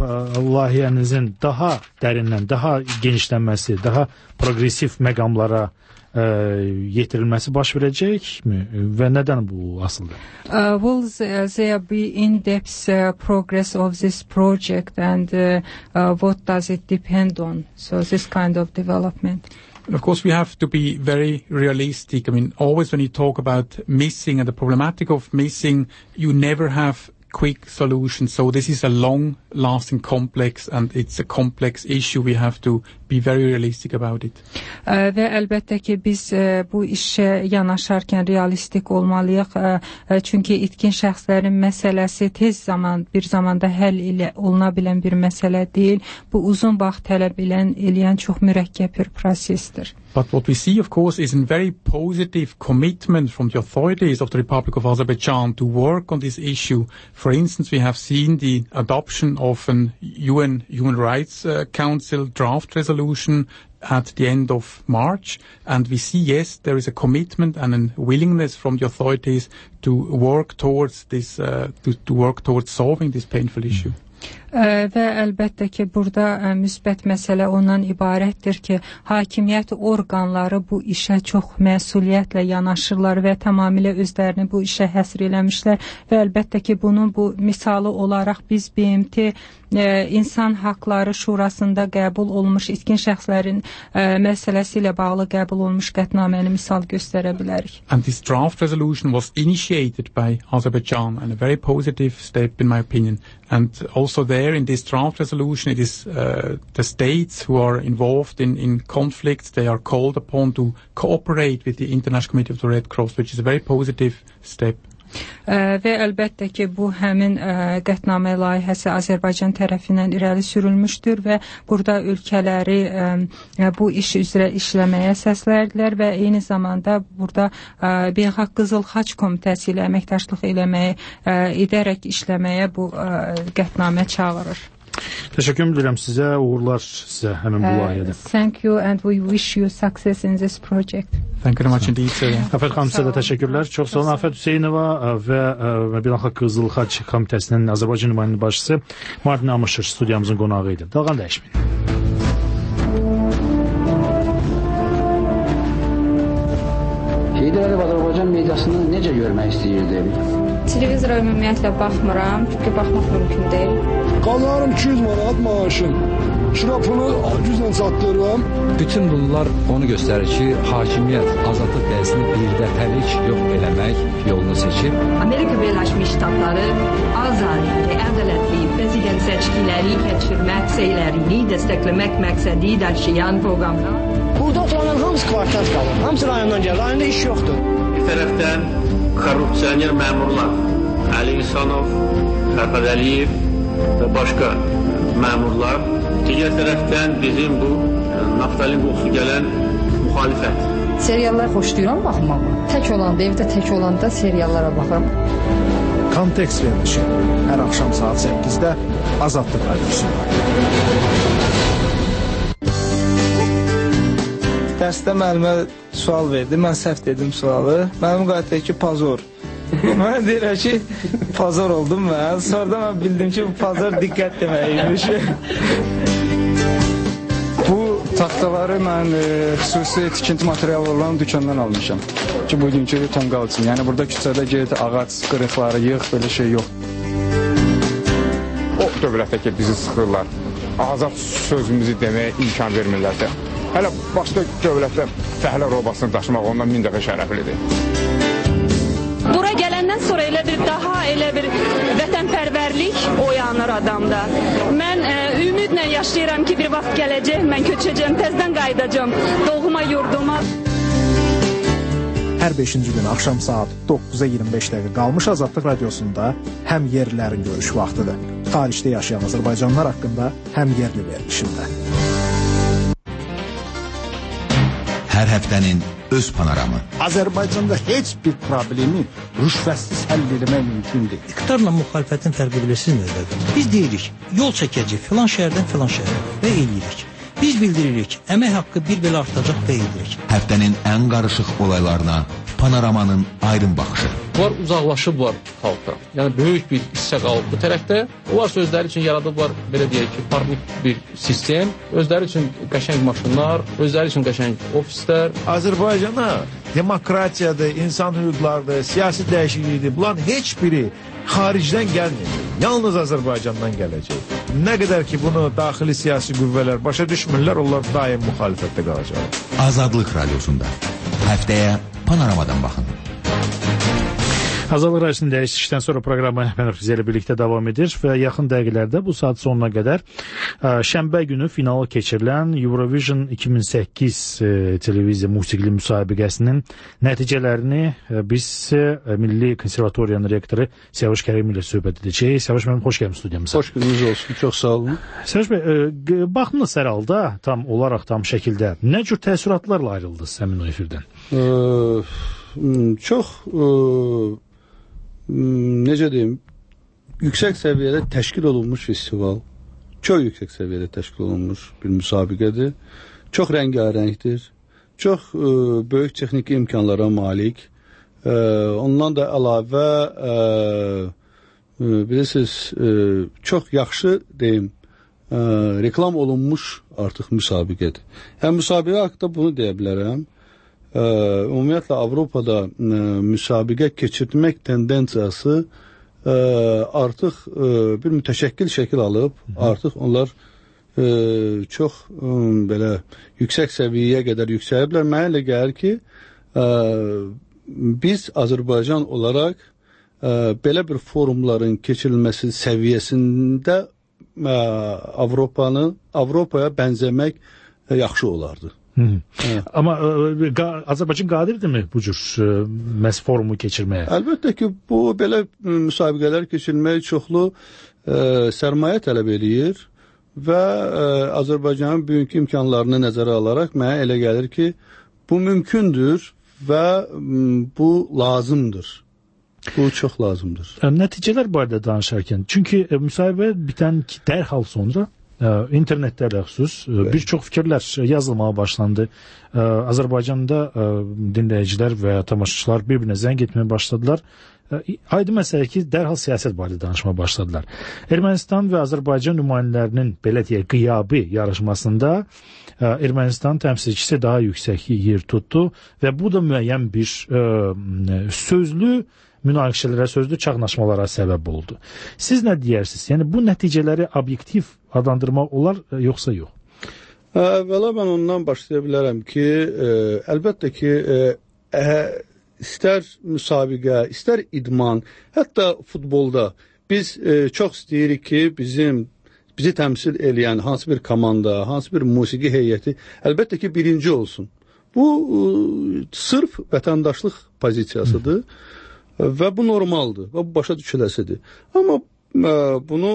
layihənizin daha dərindən, daha genişlənməsi, daha progressiv məqamlara ə, yetirilməsi baş verəcəkmi və nədən bu asıldır? Uh, will there be in-depth uh, progress of this project and uh, uh, what does it depend on? So this kind of development. Of course, we have to be very realistic. I mean, always when you talk about missing and the problematic of missing, you never have quick solutions. So this is a long-lasting complex, and it's a complex issue. We have to be very realistic about it. Ə, və əlbəttə ki, biz ə, bu işə yanaşarkən realistik olmalıyıq. Ə, ə, çünki itkin şəxslərin məsələsi tez zaman, bir zamanda həll ilə oluna bilən bir məsələ deyil. Bu uzun vaxt tələb edən, eləyən çox mürəkkəb bir prosesdir. But what we see, of course, is a very positive commitment from the authorities of the Republic of Azerbaijan to work on this issue. For instance, we have seen the adoption of an U N Human Rights uh, Council draft resolution at the end of March, and we see, yes, there is a commitment and a willingness from the authorities to work towards this, uh, to, to work towards solving this painful issue. Ə, və əlbəttə ki, burada ə, müsbət məsələ ondan ibarətdir ki, hakimiyyət orqanları bu işə çox məsuliyyətlə yanaşırlar və tamamilə özlərini bu işə həsr eləmişlər və əlbəttə ki, bunun bu misalı olaraq biz B M T ə, İnsan Haqları Şurasında qəbul olmuş itkin şəxslərin ə, məsələsi ilə bağlı qəbul olmuş qətnaməni misal göstərə bilərik. And this draft resolution was initiated by Azerbaijan, and a very positive step in my opinion. And also there in this draft resolution, it is uh, the states who are involved in, in conflicts, they are called upon to cooperate with the International Committee of the Red Cross, which is a very positive step. Ə, və əlbəttə ki, bu həmin ə, qətnamə layihəsi Azərbaycan tərəfindən irəli sürülmüşdür və burada ölkələri ə, bu iş üzrə işləməyə səslərdilər və eyni zamanda burada ə, Beynəlxalq Qızıl Xaç Komitəsi ilə əməkdaşlıq eləməyə, ə, edərək işləməyə bu ə, qətnamə çağırır. Təşəkkür edirəm sizə, uğurlar sizə həmin bu layihədə. Uh, thank you and we wish you success in this project. Thank you very much indeed, sir. Afət xanım, sizə də təşəkkürlər. Çox sağ olun. Afət Hüseynova və Beynəlxalq Qızıl Xaç Komitəsinin Azərbaycan nümayəndə başçısı Mardin Amışır studiyamızın qonağı idi. Dalğan dəyişməyin. Heydər Əliyev Azərbaycan mediasını necə görmək istəyirdi? Televizora ümumiyyətlə baxmıram, çünki baxmaq mümkün deyil. Qalıram iki yüz manat maaşım. Şurapını güclə çatdırıram. Bütün bunlar onu göstərir ki, hakimiyyət azadlıq dəyəsini birdəfəlik yox eləmək yolunu seçib. Amerika Birləşmiş Ştatları azadlığı, ədalətli, prezident seçkiləri keçirmək seylərini dəstəkləmək məqsədi daşıyan proqramlar. Burada oturanların hamısı kvartal qalır. Hamısı rayondan gəlir. Rayonda iş yoxdur. Bir tərəfdən korrupsioner məmurlar, Əli İhsanov, Fərhad Əliyev və başqa məmurlar. Digər tərəfdən bizim bu naftalin qoxusu gələn müxalifət. Seriallar xoşlayıram baxmağı. Tək olanda, evdə tək olanda seriallara baxıram. Kontekst verilişi hər axşam saat səkkizdə Azadlıq Radiosunda. Dərsdə müəllimə sual verdi, mən səhv dedim sualı. Mənim qayıtdı ki, pazor. Mən deyirəm ki, pazor oldum mən. Sonra mən bildim ki, bu pazor diqqət deməkmiş. Bu taxtaları mən e, xüsusi tikinti materialı olan dükkandan almışam. Ki, bugünkü tonqal üçün. Yəni, burada küçədə get, ağac qırıqları yığ, belə şey yox. O dövlətdə ki, bizi sıxırlar. Azad sözümüzü deməyə imkan vermirlərsə. Hələ başqa dövlətdə fəhlə robasını daşımaq ondan min dəfə şərəflidir. Bura gələndən sonra elə bir daha elə bir vətənpərvərlik oyanır adamda. Mən e, ümidlə yaşayıram ki, bir vaxt gələcək, mən köçəcəm, təzdən qayıdacam doğma yurduma. Hər beşinci gün axşam saat doqquza iyirmi beş dəqiqə qalmış Azadlıq Radiosunda həm yerlilərin görüş vaxtıdır. Xaricdə yaşayan Azərbaycanlılar haqqında həm yerli verilişində. Hər həftənin öz panoramı. Azərbaycanda heç bir problemi rüşvətsiz həll etmək mümkün deyil. İqtidarla müxalifətin fərqi bilirsiniz nədir? Biz deyirik, yol çəkəcək filan şəhərdən filan şəhərə və eləyirik. Biz bildiririk, əmək haqqı bir belə artacaq və eləyirik. Həftənin ən qarışıq olaylarına panoramanın aydın baxışı. Bunlar uzaqlaşıblar xalqdan. Yəni böyük bir hissə qalıb bu tərəfdə. Onlar özləri üçün yaradıblar, belə deyək ki, parnik bir sistem. Özləri üçün qəşəng maşınlar, özləri üçün qəşəng ofislər. Azərbaycana demokratiyadır, insan hüquqlardır, siyasi dəyişiklikdir. Bunların heç biri xaricdən gəlməyəcək. Yalnız Azərbaycandan gələcək. Nə qədər ki, bunu daxili siyasi qüvvələr başa düşmürlər, onlar daim müxalifətdə qalacaq. Azadlıq Radiosunda həftəyə panoramadan baxın. Azadlıq Radiosunda dəyişiklikdən sonra proqramı mən Rüfizə ilə birlikdə davam edir və yaxın dəqiqələrdə bu saat sonuna qədər şənbə günü finalı keçirilən Eurovision iki min səkkiz televiziya musiqili müsabiqəsinin nəticələrini biz Milli Konservatoriyanın rektoru Səvuş Kərim ilə söhbət edəcəyik. Səvuş mənim xoş gəlmiş studiyamıza. Xoş gününüz olsun, çox sağ olun. Səvuş bəy, baxdınız hər halda tam olaraq tam şəkildə nə cür təəssüratlarla ayrıldınız həmin o efirdən? Çox necə deyim, yüksək səviyyədə təşkil olunmuş festival, çox yüksək səviyyədə təşkil olunmuş bir müsabiqədir, çox rəngarəngdir, çox ə, böyük texniki imkanlara malik, ə, ondan da əlavə ə, bilirsiniz, ə, çox yaxşı deyim, ə, reklam olunmuş artıq müsabiqədir. Yəni, müsabiqə haqqında bunu deyə bilərəm. Ə, ümumiyyətlə Avropada ə, müsabiqə keçirtmək tendensiyası ə, artıq ə, bir mütəşəkkil şəkil alıb, artıq onlar ə, çox ə, belə yüksək səviyyəyə qədər yüksəliblər. Mənə elə gəlir ki, ə, biz Azərbaycan olaraq ə, belə bir forumların keçirilməsi səviyyəsində ə, Avropanı, Avropaya bənzəmək ə, yaxşı olardı. Hı. Amma ə, Azərbaycan qadirdirmi bu cür ə, məhz forumu keçirməyə? Əlbəttə ki, bu belə müsabiqələr keçirilmək çoxlu ə, sərmayə tələb eləyir və ə, Azərbaycanın bugünkü imkanlarını nəzərə alaraq mənə elə gəlir ki, bu mümkündür və ə, bu lazımdır. Bu çox lazımdır. Ə, nəticələr barədə danışarkən, çünki ə, müsahibə bitən dərhal sonra internetlərlə xüsus bir çox fikirlər yazılmağa başlandı. Azərbaycanda dinləyicilər və tamaşaçılar bir-birinə zəng etməyə başladılar. Aydın məsələ ki, dərhal siyasət barədə danışmağa başladılar. Ermənistan və Azərbaycan nümayəndələrinin belə deyək qiyabi yarışmasında Ermənistan təmsilçisi daha yüksək yer tutdu və bu da müəyyən bir sözlü münaqişələrə, sözlü çaxnaşmalara səbəb oldu. Siz nə deyirsiniz? Yəni bu nəticələri obyektiv adlandırmaq olar, yoxsa yox? Əvvəla mən ondan başlaya bilərəm ki, e, əlbəttə ki, e, e, istər müsabiqə, istər idman, hətta futbolda biz e, çox istəyirik ki, bizim bizi təmsil eləyən hansı bir komanda, hansı bir musiqi heyəti əlbəttə ki, birinci olsun. Bu e, sırf vətəndaşlıq pozisiyasıdır Hı. və bu normaldır və bu başa düşüləsidir. Amma e, bunu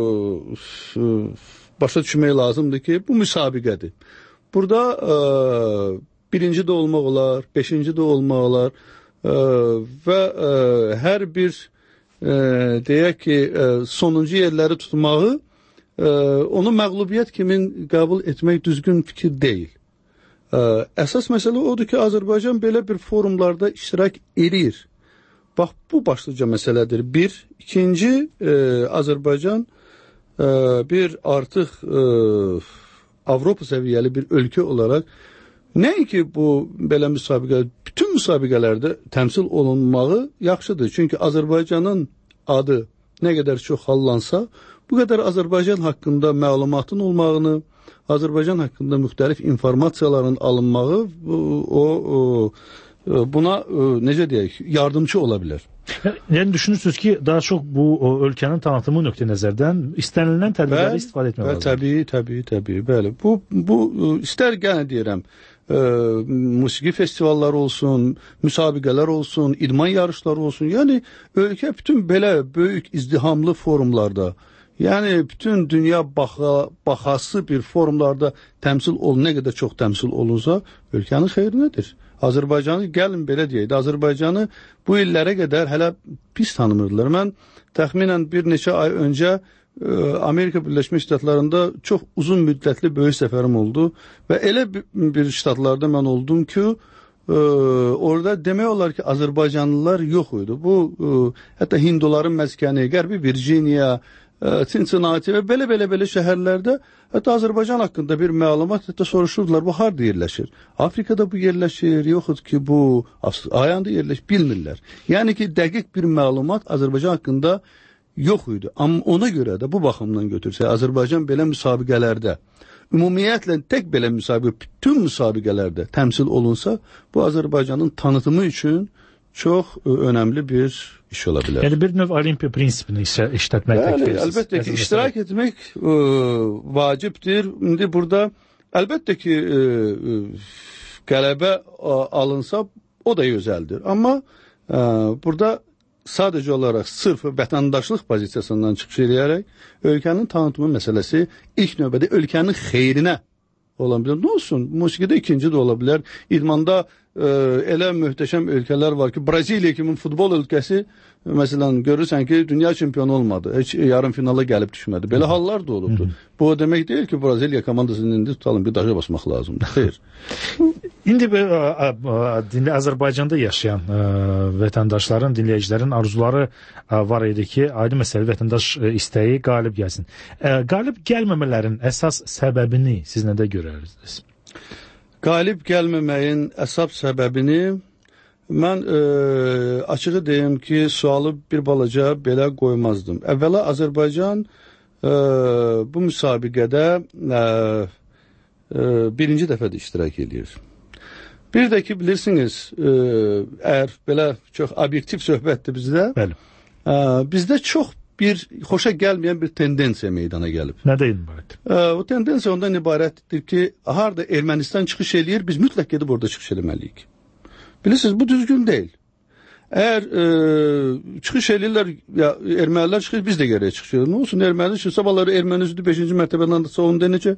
e, başa düşmək lazımdır ki, bu müsabiqədir. Burada e, birinci də olmaq olar, beşinci də olmaq olar e, və e, hər bir e, deyək ki, e, sonuncu yerləri tutmağı e, onu məğlubiyyət kimi qəbul etmək düzgün fikir deyil. E, əsas məsələ odur ki, Azərbaycan belə bir forumlarda iştirak edir. Bax, bu başlıca məsələdir. Bir, ikinci, e, Azərbaycan bir artıq e, Avropa səviyyəli bir ölkə olaraq nəinki bu belə müsabiqə, bütün müsabiqələrdə təmsil olunmağı yaxşıdır. Çünki Azərbaycanın adı nə qədər çox hallansa, bu qədər Azərbaycan haqqında məlumatın olmağını, Azərbaycan haqqında müxtəlif informasiyaların alınmağı o, o buna necə deyək, yardımcı ola bilər. Yəni düşünürsünüz ki, daha çox bu o, ölkənin tanıtımı nöqtə nəzərdən istənilən tədbirləri istifadə etmək lazımdır. Təbii, təbii, təbii, bəli. Bu bu istər gənə deyirəm, e, musiqi festivalları olsun, müsabiqələr olsun, idman yarışları olsun. Yəni ölkə bütün belə böyük izdihamlı forumlarda, yəni bütün dünya baxa, baxası bir forumlarda təmsil olun, nə qədər çox təmsil olunsa, ölkənin xeyrinədir. Azərbaycanı, gəlin belə deyək, Azərbaycanı bu illərə qədər hələ pis tanımırdılar. Mən təxminən bir neçə ay öncə e, Amerika Birləşmiş Ştatlarında çox uzun müddətli böyük səfərim oldu və elə bir, bir ştatlarda mən oldum ki, e, orada demək olar ki, Azərbaycanlılar yox idi. Bu, e, hətta Hinduların məskəni, Qərbi Virginia, Cincinnati və belə-belə-belə şəhərlərdə hətta Azərbaycan haqqında bir məlumat hətta soruşurdular, bu harada yerləşir? Afrikada bu yerləşir, yoxud ki bu ayanda yerləşir, bilmirlər. Yəni ki, dəqiq bir məlumat Azərbaycan haqqında yox idi. Amma ona görə də bu baxımdan götürsə, Azərbaycan belə müsabiqələrdə, ümumiyyətlə tək belə müsabiqə, bütün müsabiqələrdə təmsil olunsa, bu Azərbaycanın tanıtımı üçün çox önəmli bir iş ola bilər. Yəni bir növ olimpiya prinsipini işlətmək təklif edirsiniz. Əlbəttə ki, iştirak etmək e, vacibdir. İndi burada əlbəttə ki, e, e, qələbə alınsa, o da gözəldir. Amma e, burada sadəcə olaraq sırf vətəndaşlıq pozisiyasından çıxış edərək ölkənin tanıtımı məsələsi ilk növbədə ölkənin xeyrinə ola bilər. Nə olsun? Musiqidə ikinci də ola bilər. İdmanda e, elə möhtəşəm ölkələr var ki, Braziliya kimi futbol ölkəsi, məsələn, görürsən ki, dünya çempionu olmadı. Heç yarım finala gəlib düşmədi. Belə hallar da olubdur. Bu o demək deyil ki, Braziliya komandasının indi tutalım, bir daşa basmaq lazımdır. Xeyr. İndi bu dinlə Azərbaycanda yaşayan ə, vətəndaşların, dinləyicilərin arzuları ə, var idi ki, aydın məsələ vətəndaş ə, istəyi qalib gəlsin. Ə, qalib gəlməmələrin əsas səbəbini siz nədə görərsiniz? Qalib gəlməməyin əsas səbəbini mən e, açığı deyim ki, sualı bir balaca belə qoymazdım. Əvvəla Azərbaycan e, bu müsabiqədə e, e, birinci dəfədə iştirak edir. Bir də ki, bilirsiniz, e, əgər belə çox obyektiv söhbətdir bizdə, Bəli. E, bizdə çox bir xoşa gəlməyən bir tendensiya meydana gəlib. Nədən ibarətdir? E, o tendensiya ondan ibarətdir ki, harda Ermənistan çıxış eləyir, biz mütləq gedib orada çıxış eləməliyik. Bilirsiniz, bu düzgün deyil. Əgər e, çıxış eləyirlər, ya ermənilər çıxır, biz də geriyə çıxışırıq. Nə olsun, erməni çıxır, sabahları erməni üzüdü beşinci mərtəbədən də onu denəcək.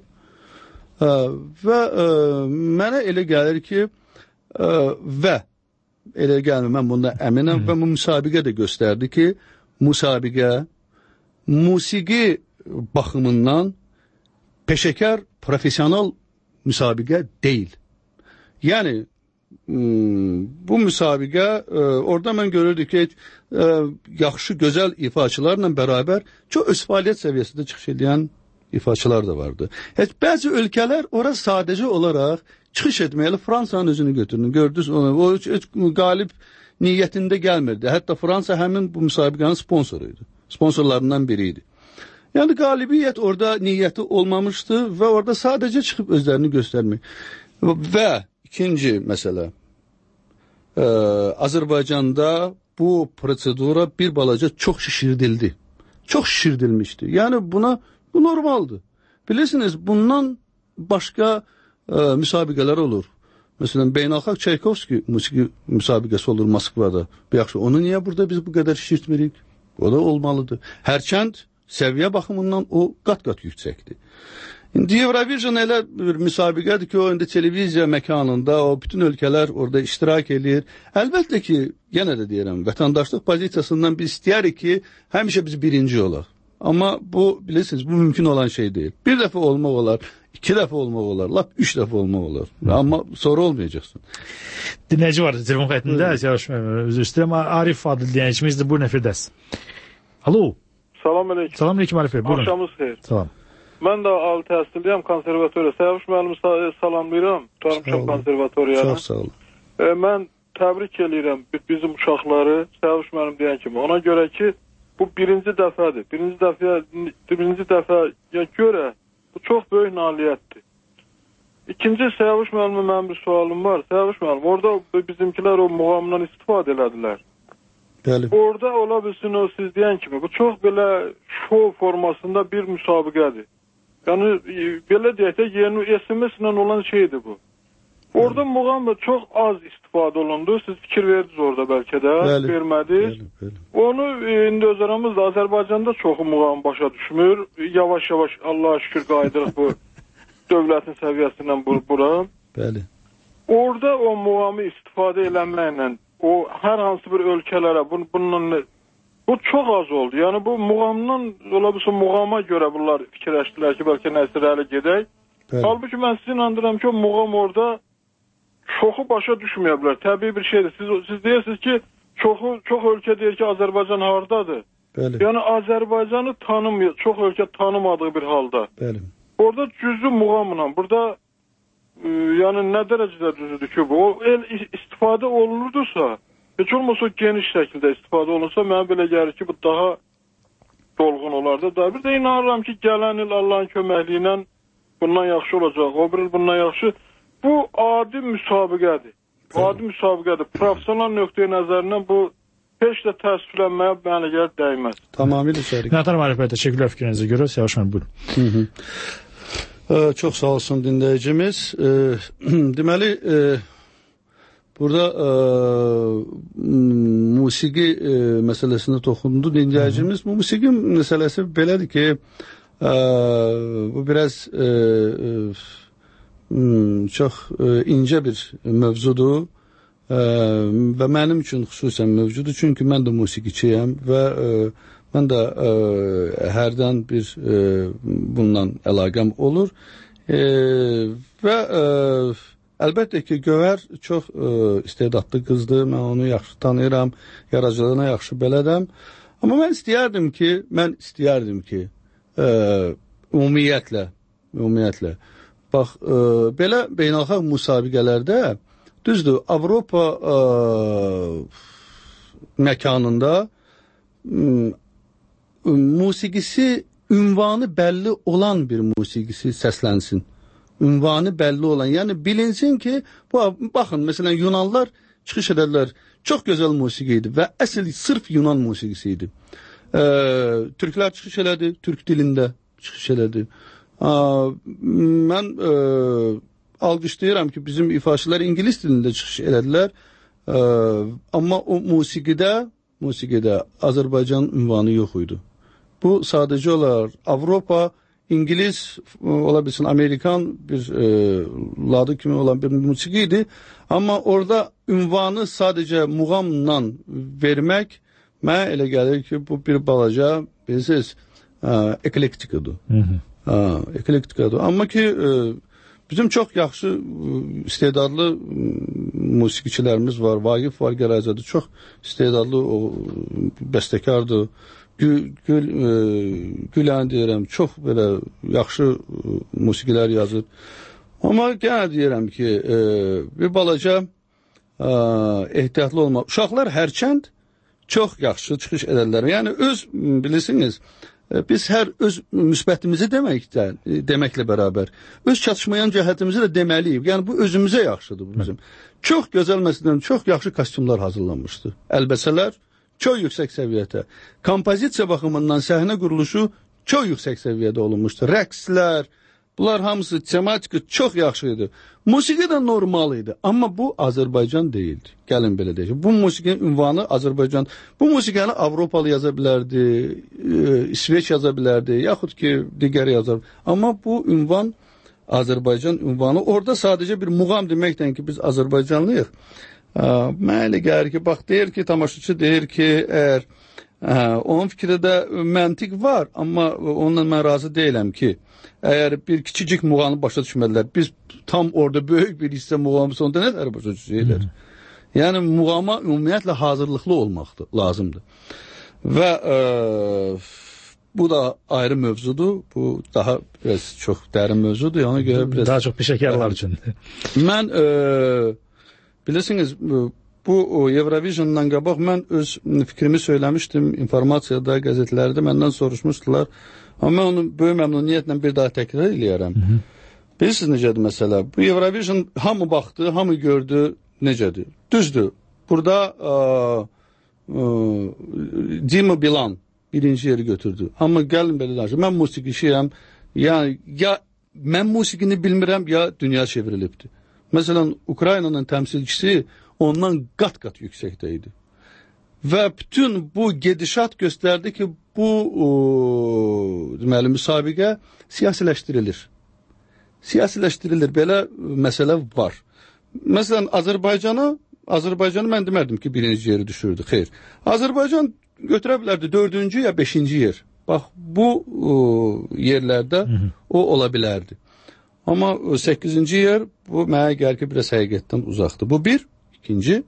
E, və e, mənə elə gəlir ki, e, və elə gəlmir, mən bunda əminəm və bu müsabiqə də göstərdi ki, müsabiqə musiqi baxımından peşəkar, profesional müsabiqə deyil. Yəni, bu müsabiqə, e, orada mən görürdük ki, e, yaxşı, gözəl ifaçılarla bərabər çox öz fəaliyyət səviyyəsində çıxış edən ifaçılar da vardı. Heç bəzi ölkələr ora sadəcə olaraq çıxış etməyəli Fransanın özünü götürdü. Gördünüz, onu, o heç, heç qalib niyyətində gəlmirdi. Hətta Fransa həmin bu müsabiqənin sponsoru idi. Sponsorlarından biri idi. Yani qalibiyyət orada niyyəti olmamışdı və orada sadəcə çıxıb özlərini göstərmək. Və ikinci məsələ, e, Azərbaycanda bu prosedura bir balaca çox şişirdildi. Çox şişirdilmişdi. Yəni buna bu normaldır. Bilirsiniz, bundan başqa e, müsabiqələr olur. Məsələn, beynəlxalq Çaykovski musiqi müsabiqəsi olur Moskvada. Yaxşı, onu niyə burada biz bu qədər şişirtmirik? O da olmalıdır. Hərçənd səviyyə baxımından o qat-qat yüksəkdir. İndi Eurovision elə bir müsabiqədir ki, o indi televiziya məkanında o bütün ölkələr orada iştirak edir. Əlbəttə ki, yenə də deyirəm, vətəndaşlıq pozisiyasından biz istəyərik ki, həmişə biz birinci olaq. Amma bu, bilirsiniz, bu mümkün olan şey deyil. Bir dəfə olmaq olar, iki dəfə olmaq olar, lap üç dəfə olmaq olar. Amma sonra olmayacaqsın. Dinləyici var telefon xəttində, üzr istəyirəm. Arif adlı dinləyicimizdir, buyurun efirdəsiz. Alo. Salam aleyküm. Salam aleyküm Arif bəy, buyurun. Axşamınız xeyir. Salam. Mən də ali təhsilliyəm konservatoriya. Səyavuş müəllimi salamlayıram. Tutarmışam konservatoriyanı. Çox sağ olun. E, mən təbrik eləyirəm bizim uşaqları, Səyavuş müəllim deyən kimi. Ona görə ki, bu birinci dəfədir. Birinci dəfəyə, birinci dəfəyə görə bu çox böyük nailiyyətdir. İkinci, Səyavuş müəllimə mənim bir sualım var. Səyavuş müəllim, orada bizimkilər o muğamdan istifadə elədilər. Bəli. Orada ola bilsin o siz deyən kimi, bu çox belə şov formasında bir müsabiqədir. Yəni, belə deyək də, yeni S M S ilə olan şeydir bu. Orada muğam da çox az istifadə olundu. Siz fikir verdiniz orada bəlkə də, bəli, vermədiniz. Bəli, bəli. Onu indi öz aramızda Azərbaycanda çoxu muğam başa düşmür. Yavaş-yavaş Allah'a şükür qayıdırıq bu dövlətin səviyyəsindən bura. Bəli. Orada o muğamı istifadə eləməklə, o hər hansı bir ölkələrə bun, bununla bu çox az oldu. Yəni bu muğamdan, ola bilsin muğama görə bunlar fikirləşdilər ki, bəlkə nəsrəli gedək. Bəli. Halbuki mən sizi inandırıram ki, o muğam orada çoxu başa düşməyəblər. Təbii bir şeydir. Siz, siz deyirsiniz ki, çoxu, çox ölkə deyir ki, Azərbaycan hardadır? Bəli. Yəni Azərbaycanı tanımıyor, çox ölkə tanımadığı bir halda. Bəli. Orada cüzü muğamla, burada e, yəni nə dərəcədə düzüdür ki bu? O el istifadə olunurdursa, heç olmasa geniş şəkildə istifadə olunsa, mənə belə gəlir ki, bu daha dolğun olardı. Daha bir də inanıram ki, gələn il Allahın köməkliyi ilə bundan yaxşı olacaq. O bir il bundan yaxşı. Bu adi müsabiqədir. Adi müsabiqədir. Profesional nöqteyi nəzərindən bu heç də təəssüflənməyə mənə gəlir dəyməz. Tamamilə şərik. Nətar Arif bəy, təşəkkürlər fikrinizə görə. Səyavuş müəllim, buyurun. Hı -hı. Ee, çox sağ olsun dinləyicimiz. Ee, deməli, e, burada e, musiqi e, məsələsində toxundu dinləyicimiz. Bu musiqi məsələsi belədir ki, e, bu biraz e, e, çox e, incə bir mövzudur e, və mənim üçün xüsusən mövzudur. Çünki mən də musiqiçiyəm və e, mən də e, hərdən bir e, bundan əlaqəm olur e, və e, əlbəttə ki, Gövhər çox e, istedadlı qızdır, mən onu yaxşı tanıyıram, yaradıcılığına yaxşı bələdəm. Amma mən istəyərdim ki, mən istəyərdim ki, e, ümumiyyətlə, ümumiyyətlə, bax, e, belə beynəlxalq müsabiqələrdə, düzdür, Avropa e, məkanında m, musiqisi, ünvanı bəlli olan bir musiqisi səslənsin. Ünvanı bəlli olan, yəni bilinsin ki, bu, baxın, məsələn, Yunanlar çıxış edərlər, çox gözəl musiqi idi və əsl sırf Yunan musiqisi idi. E, Türklər çıxış elədi, Türk dilində çıxış elədi. E, mən e, alqışlayıram ki, bizim ifaçılar İngilis dilində çıxış elədilər, e, amma o musiqidə, musiqidə Azərbaycan ünvanı yox idi. Bu sadəcə olaraq Avropa, İngiliz, ola bilsin Amerikan bir e, ladı kimi olan bir musiqi idi. Amma orada ünvanı sadəcə muğamla vermək, mənə elə gəlir ki, bu bir balaca, bilirsiniz, e, eklektikadır. E, eklektikadır. Amma ki, e, bizim çox yaxşı e, istedadlı e, musiqiçilərimiz var. Vaqif var Gərazədə, çox istedadlı o bəstəkardır. Gül, gül, e, Gülən deyirəm, çox belə yaxşı e, musiqilər yazır. Amma genə deyirəm ki, e, bir balaca e, ehtiyatlı olmaq. Uşaqlar hərçənd çox yaxşı çıxış edərlər. Yəni öz bilirsiniz, biz hər öz müsbətimizi deməklə, deməklə bərabər öz çatışmayan cəhətimizi də deməliyik. Yəni bu özümüzə yaxşıdır bu bizim. Çox gözəl məsələn, çox yaxşı kostyumlar hazırlanmışdı. Əlbəsələr çox yüksək səviyyədə. Kompozisiya baxımından səhnə quruluşu çox yüksək səviyyədə olunmuşdu. Rəqslər, bunlar hamısı tematika çox yaxşı idi. Musiqi də normal idi, amma bu Azərbaycan deyildi. Gəlin belə deyək. Bu musiqinin ünvanı Azərbaycan. Bu musiqini Avropalı yaza bilərdi, İsveç yaza bilərdi, yaxud ki, digəri yazar. Amma bu ünvan Azərbaycan ünvanı. Orada sadəcə bir muğam deməkdən ki, biz Azərbaycanlıyıq. Mənə elə gəlir ki, bax, deyir ki, tamaşaçı deyir ki, əgər onun fikrində məntiq var, amma onunla mən razı deyiləm ki, əgər bir kiçicik muğamı başa düşmədilər, biz tam orada böyük bir hissə muğamı sonunda nələr başa düşürlər? Yəni, muğama ümumiyyətlə hazırlıqlı olmaq lazımdır. Və e, bu da ayrı mövzudur, bu daha biraz çox dərin mövzudur, ona görə biraz... Daha çox peşəkarlar üçün. Mən, e, bilirsiniz, bu Eurovision'dan qabaq mən öz fikrimi söyləmişdim, informasiyada, qəzetlərdə məndən soruşmuşdular. Amma mən onu böyük məmnuniyyətlə bir daha təkrar eləyərəm. Bilirsiniz necədir məsələ? Bu Eurovision hamı baxdı, hamı gördü necədir. Düzdür. Burada ə, ə, Dima Bilan birinci yeri götürdü. Amma gəlin belə danışım. Mən musiqişiyəm. Yəni, ya mən musiqini bilmirəm, ya dünya çevrilibdir. Məsələn, Ukraynanın təmsilçisi ondan qat-qat yüksəkdə idi. Və bütün bu gedişat göstərdi ki, bu o, deməli, müsabiqə siyasiləşdirilir. Siyasiləşdirilir. Belə məsələ var. Məsələn, Azərbaycanı, Azərbaycanı mən demərdim ki, birinci yeri düşürdü. Xeyr. Azərbaycan götürə bilərdi dördüncü ya beşinci yer. Bax, bu o, yerlərdə hı -hı. o ola bilərdi. Amma səkkizinci yer, bu mənə gəlir ki, biraz həqiqətdən uzaqdır. Bu bir. İkinci,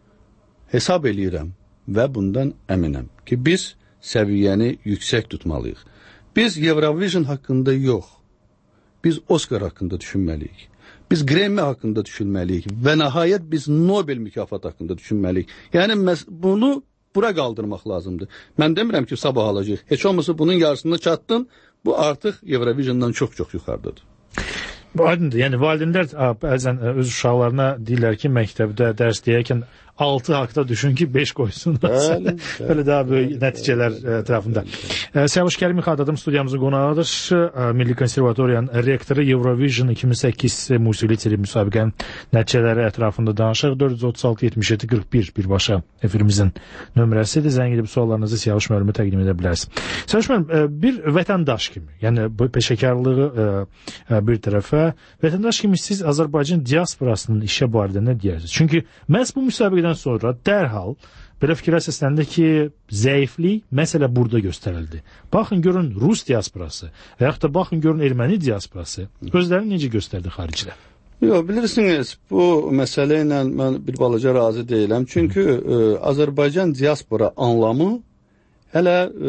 hesab eləyirəm və bundan əminəm ki, biz səviyyəni yüksək tutmalıyıq. Biz Eurovision haqqında yox, biz Oscar haqqında düşünməliyik. Biz Grammy haqqında düşünməliyik və nəhayət biz Nobel mükafat haqqında düşünməliyik. Yəni, bunu bura qaldırmaq lazımdır. Mən demirəm ki, sabah alacaq. Heç olmasa bunun yarısına çatdın, bu artıq Eurovision'dan çox-çox yuxarıdadır. Bu aydındır. Yəni valideynlər bəzən öz uşaqlarına deyirlər ki, məktəbdə dərs deyərkən altı haqda düşün ki, beş qoysunlar. Bəli, bəli, Böyle daha böyük nəticələr ətrafında. Səvuş Kərimov xadadım studiyamızın qonağıdır. Milli Konservatoriyanın rektoru. Eurovision iki min səkkiz musiqili tiri müsabiqənin nəticələri ətrafında danışıq. dörd yüz otuz altı yetmiş yeddi qırx bir birbaşa efirimizin nömrəsidir. Zəng edib suallarınızı Səvuş müəllimə təqdim edə bilərsiniz. Səvuş müəllim, bir vətəndaş kimi, yəni bu peşəkarlığı bir tərəfə, vətəndaş kimi siz Azərbaycan diasporasının işə barədə nə deyərsiniz? Çünki məhz bu müsabiqədən sonra dərhal belə fikirə səsləndi ki, zəiflik məsələ burada göstərildi. Baxın görün Rus diasporası və yaxud da baxın görün erməni diasporası özlərini necə göstərdi xaricdə? Yox, bilirsiniz, bu məsələ ilə mən bir balaca razı deyiləm. Çünki e, Azərbaycan diaspora anlamı hələ e,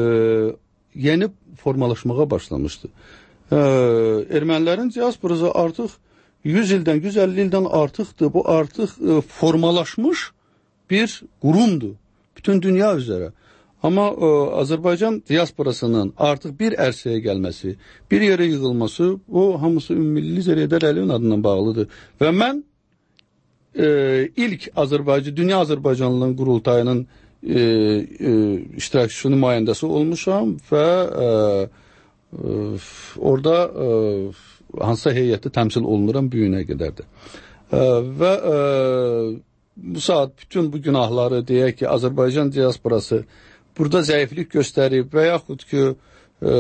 yeni formalaşmağa başlamışdı. E, ermənilərin diasporası artıq yüz ildən, yüz əlli ildən artıqdır. Bu artıq e, formalaşmış bir qurumdur. Bütün dünya üzrə. Amma e, Azərbaycan diasporasının artıq bir ərsəyə gəlməsi, bir yerə yığılması, o hamısı Ümmilli Zəriyyədər Əliyevin adından bağlıdır. Və mən e, ilk Azərbaycan, Dünya Azərbaycanlıların qurultayının e, e, iştirakçı nümayəndəsi olmuşam və e, e, orada e, hansısa heyətdə təmsil olunuram bu günə qədərdir. E, və e, bu saat bütün bu günahları deyək ki, Azərbaycan diasporası burada zəiflik göstərib və yaxud ki, e,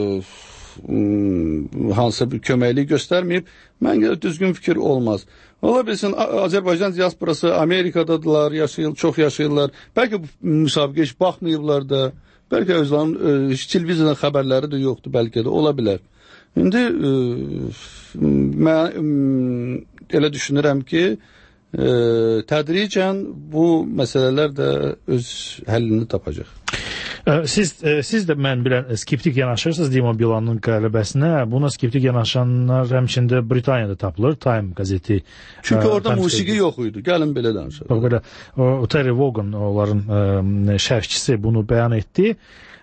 hansısa bir köməklik göstərməyib, məncə düzgün fikir olmaz. Ola bilsin, Azərbaycan diasporası Amerikadadılar, yaşayır, çox yaşayırlar. Bəlkə bu müsabiqə heç baxmayıblar da, bəlkə özlərinin e, televiziyadan xəbərləri də yoxdur, bəlkə də ola bilər. İndi e, mən e, elə düşünürəm ki, e, tədricən bu məsələlər də öz həllini tapacaq. Siz siz də mən bilən skeptik yanaşırsınız Dima Bilanın qələbəsinə. Buna skeptik yanaşanlar həmçində Britaniyada tapılır, Time qəzeti. Çünki orada musiqi yox idi. Gəlin belə danışaq. Bax belə o Terry Wogan onların şərhçisi bunu bəyan etdi.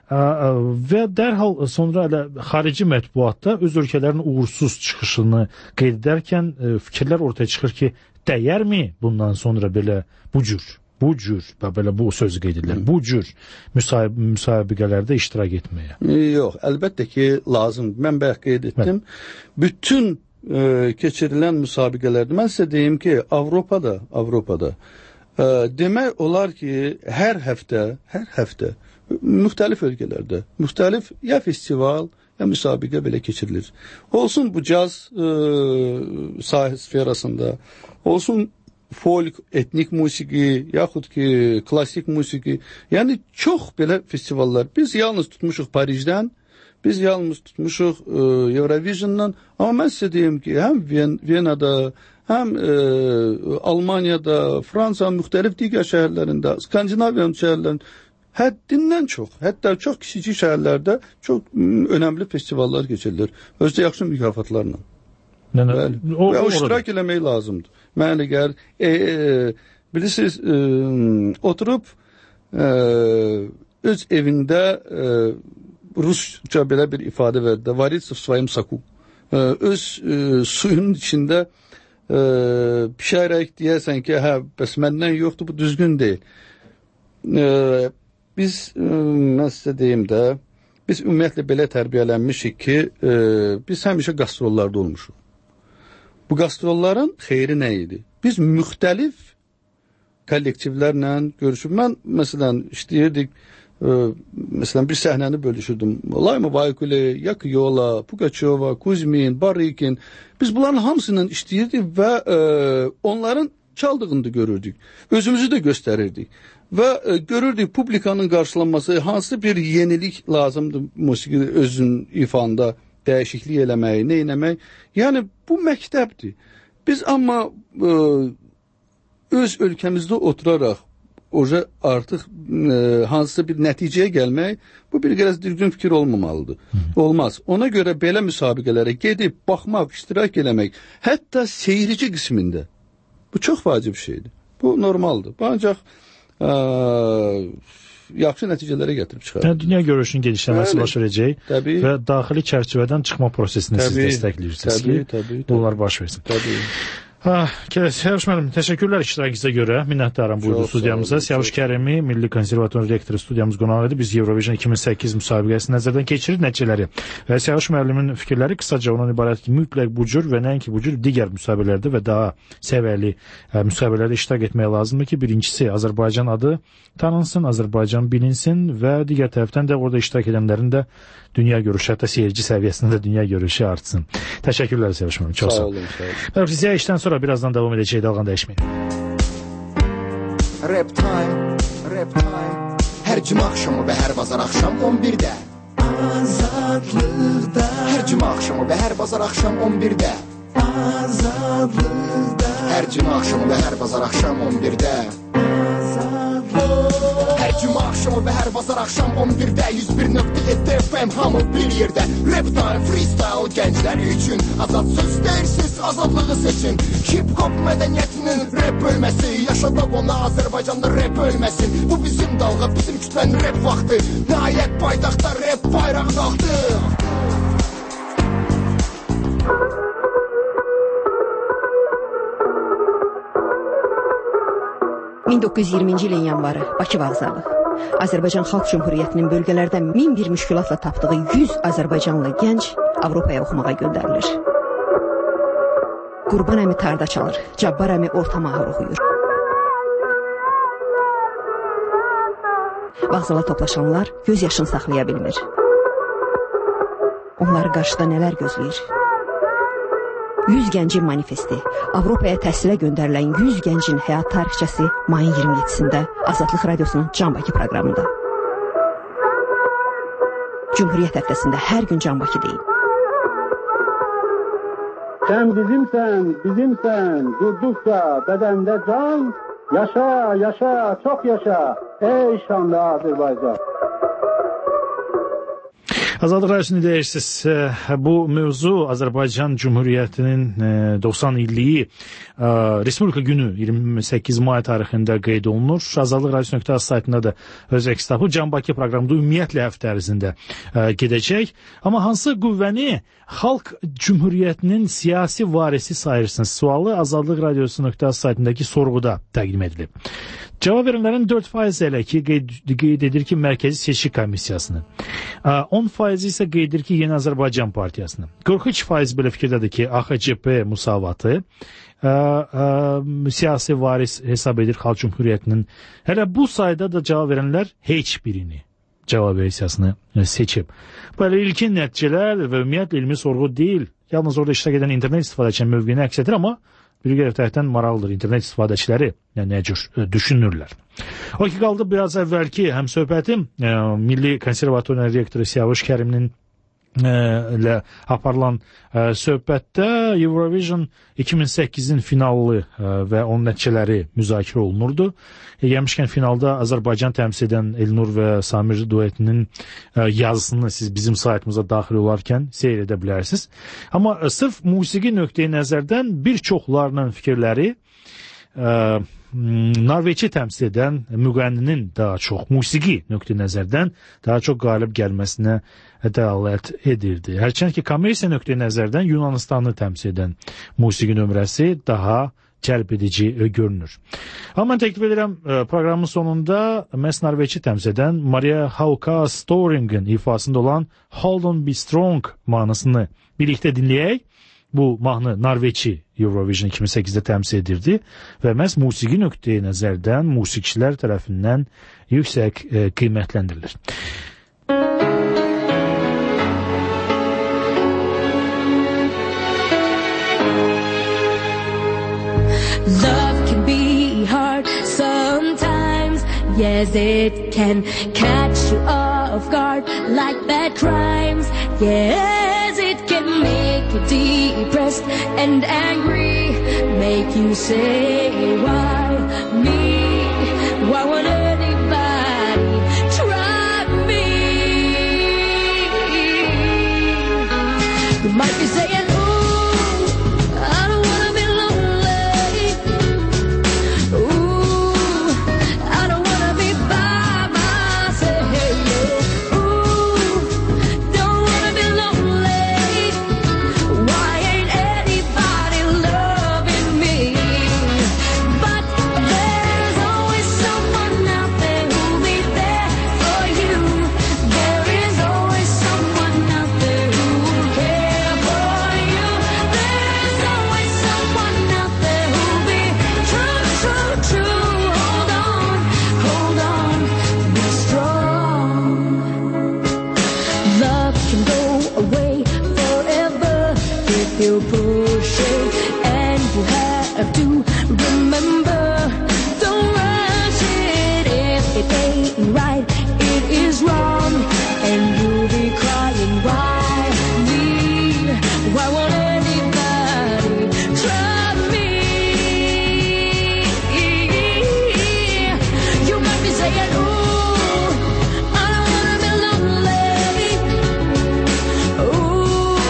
Və dərhal sonra elə xarici mətbuatda öz ölkələrinin uğursuz çıxışını qeyd edərkən fikirlər ortaya çıxır ki, dəyərmi bundan sonra belə bu cür bu cür və belə bu sözü qeyd edilir. Bu cür müsahib müsabiqələrdə iştirak etməyə. Yox, əlbəttə ki, lazımdır. Mən bayaq qeyd etdim. Mən... Bütün e, keçirilən müsabiqələrdə mən sizə deyim ki, Avropada, Avropada e, demək olar ki, hər həftə, hər həftə müxtəlif ölkələrdə, müxtəlif ya festival, ya müsabiqə belə keçirilir. Olsun bu caz e, sahə sferasında, olsun folk, etnik musiqi, yaxud ki, klassik musiqi. Yəni, çox belə festivallar. Biz yalnız tutmuşuq Parijdən, biz yalnız tutmuşuq e, Eurovision'dan. Amma mən sizə deyim ki, həm Vien Vienada, həm e, Almaniyada, Fransa, müxtəlif digər şəhərlərində, Skandinaviya şəhərlərində həddindən çox, hətta çox kiçik şəhərlərdə çox önəmli festivallar keçirilir. Özdə yaxşı mükafatlarla. Yəni, o, və o iştirak eləmək lazımdır. Mənə gəlir, e, e, bilirsiniz, e, oturub e, öz evində e, Rusca belə bir ifadə verdi. Varits v svayim saku. E, öz e, suyun içində e, pişərək deyərsən ki, hə, bəs məndən yoxdur, bu düzgün deyil. E, biz, e, mən sizə deyim də, biz ümumiyyətlə belə tərbiyələnmişik ki, e, biz həmişə qastrollarda olmuşuq. Bu qastrolların xeyri nə idi? Biz müxtəlif kollektivlərlə görüşüb, mən məsələn işləyirdik, e, məsələn bir səhnəni bölüşürdüm. Layma Baykule, Yakyola, Pugaçova, Kuzmin, Barikin. Biz bunların hamısından işləyirdik və e, onların çaldığını da görürdük. Özümüzü də göstərirdik. Və e, görürdük publikanın qarşılanması, hansı bir yenilik lazımdır musiqi özünün ifanda dəyişiklik eləmək, nə eləmək. Yəni, bu məktəbdir. Biz amma e, öz ölkəmizdə oturaraq orada artıq e, hansısa bir nəticəyə gəlmək, bu bir qədər düzgün fikir olmamalıdır. Hı. Olmaz. Ona görə belə müsabiqələrə gedib, baxmaq, iştirak eləmək, hətta seyirci qismində. Bu çox vacib şeydir. Bu normaldır. Ancaq e, yaxşı nəticələrə gətirib çıxarır. Yəni, dünya görüşünün gedişləməsi baş verəcək və daxili çərçivədən çıxma prosesini təbii, siz dəstəkləyirsiniz ki, təbii, bunlar baş versin. Təbii. Ah, Səyavuş müəllim, təşəkkürlər iştirakınıza görə. Minnətdaram buyurdu studiyamıza. Səyavuş Kərimi, Milli Konservatorun rektoru studiyamız qonaq idi. Biz Eurovision iki min səkkiz müsabiqəsini nəzərdən keçirir nəticələri. Və Səyavuş müəllimin fikirləri qısaca ondan ibarət ki, mütləq bu cür və nəinki bu cür digər müsabiqələrdə və daha səviyyəli müsabiqələrdə iştirak etmək lazımdır ki, birincisi Azərbaycan adı tanınsın, Azərbaycan bilinsin və digər tərəfdən də orada iştirak edənlərin də dünya görüşü, hətta seyirci səviyyəsində də dünya görüşü artsın. Təşəkkürlər Səyavuş müəllim. Çox sağ olun. Sağ olun. Sizə işdən sonra birazdan davam edəcək, dalğan dəyişməyin. Rap time, rap time. Hər cümə axşamı və hər bazar axşam on birdə. Azadlıqda. Hər cümə axşamı və hər bazar axşam on birdə. Azadlıqda. Hər cümə axşamı və hər bazar axşam on birdə. Hər cümə axşamı və hər bazar axşam on birdə yüz bir nöqtə yeddi F M hamı bir yerdə. Rap time, freestyle gənclər üçün. Azad söz deyirsiz, azadlığı seçin. Hip-hop mədəniyyətinin rap bölməsi. Yaşadaq ona Azərbaycanda rap ölməsin. Bu bizim dalğa, bizim kütlənin rap vaxtı. Nəhayət paytaxtda rap bayraq qalxdı. min doqquz yüz iyirminci ilin yanvarı, Bakı vağzalı. Azərbaycan Xalq Cümhuriyyətinin bölgələrdən min bir müşkülatla tapdığı yüz Azərbaycanlı gənc Avropaya oxumağa göndərilir. Qurban əmi tarda çalır, Cabbar əmi orta mahır oxuyur. Vağzala toplaşanlar göz yaşını saxlaya bilmir. Onları qarşıda nələr gözləyir? yüz gəncin manifesti, Avropaya təhsilə göndərilən yüz gəncin həyat tarixçəsi mayın iyirmi yeddisində Azadlıq Radiosunun Can Bakı proqramında. Cümhuriyyət həftəsində hər gün Can Bakı deyil. Sən bizimsən, bizimsən, durduqca bədəndə can, yaşa, yaşa, çox yaşa. Ey şanlı Azərbaycan. Azadlıq Radiosunu deyirsiniz. Bu mövzu Azərbaycan Cumhuriyyətinin doxsan illiyi Respublika günü iyirmi səkkiz may tarixində qeyd olunur. Azadlıq Radiosu nöqtə az saytında da öz əks tapıb. Can Bakı proqramında ümumiyyətlə həftə ərzində gedəcək. Amma hansı qüvvəni xalq Cumhuriyyətinin siyasi varisi sayırsınız? Sualı Azadlıq Radiosu nöqtə az saytındakı sorğuda təqdim edilib. Cavab verənlərin dörd faiz elə ki, qeyd, qeyd edir ki, Mərkəzi Seçki Komissiyasını. on faiz isə qeyd edir ki, Yeni Azərbaycan Partiyasını. qırx üç faiz belə fikirdədir ki, A X C P Musavatı ə, ə, siyasi varis hesab edir Xalq Cumhuriyyətinin. Hələ bu sayda da cavab verənlər heç birini cavab versiyasını seçib. Belə ilkin nəticələr və ümumiyyətlə ilmi sorğu deyil. Yalnız orada iştirak edən internet istifadəçinin mövqeyini əks edir, amma bir qeyri tərəfdən maraqlıdır. İnternet istifadəçiləri yəni, nə cür e, düşünürlər. O ki, qaldı biraz əvvəlki həm söhbətim e, Milli Konservatoriyanın rektoru Siyavuş Kəriminin e, ilə aparılan e, söhbətdə Eurovision iki min səkkizin finalı e, və onun nəticələri müzakirə olunurdu. E, Gəlmişkən finalda Azərbaycan təmsil edən Elnur və Samir duetinin e, yazısını siz bizim saytımıza daxil olarkən seyr edə bilərsiniz. Amma e, sırf musiqi nöqteyi nəzərdən bir çoxlarının fikirləri e, Norveçi təmsil edən müğənninin daha çox musiqi nöqteyi nəzərdən daha çox qalib gəlməsinə dəlalət edirdi. Hərçənd ki, kommersiya nöqteyi nəzərdən Yunanistanı təmsil edən musiqi nömrəsi daha cəlb edici görünür. Amma mən təklif edirəm proqramın sonunda məhz Norveçi təmsil edən Maria Hauka Storingen ifasında olan Hold on Be Strong mahnısını birlikdə dinləyək. Bu mahnı Norveçi Eurovision iki min səkkizdə təmsil edirdi və məhz musiqi nöqteyi nəzərdən musiqiçilər tərəfindən yüksək e, qiymətləndirilir. Love can be hard sometimes. Yes, it can catch you off guard like bad crimes. Yes, it can make you depressed and angry, make you say, why me? Why won't anybody try me? You might be saying, you push it, and you have to remember, don't rush it. If it ain't right, it is wrong, and you'll be crying, why me? Why won't anybody try me? You might be saying, ooh, I don't wanna be lonely. Ooh,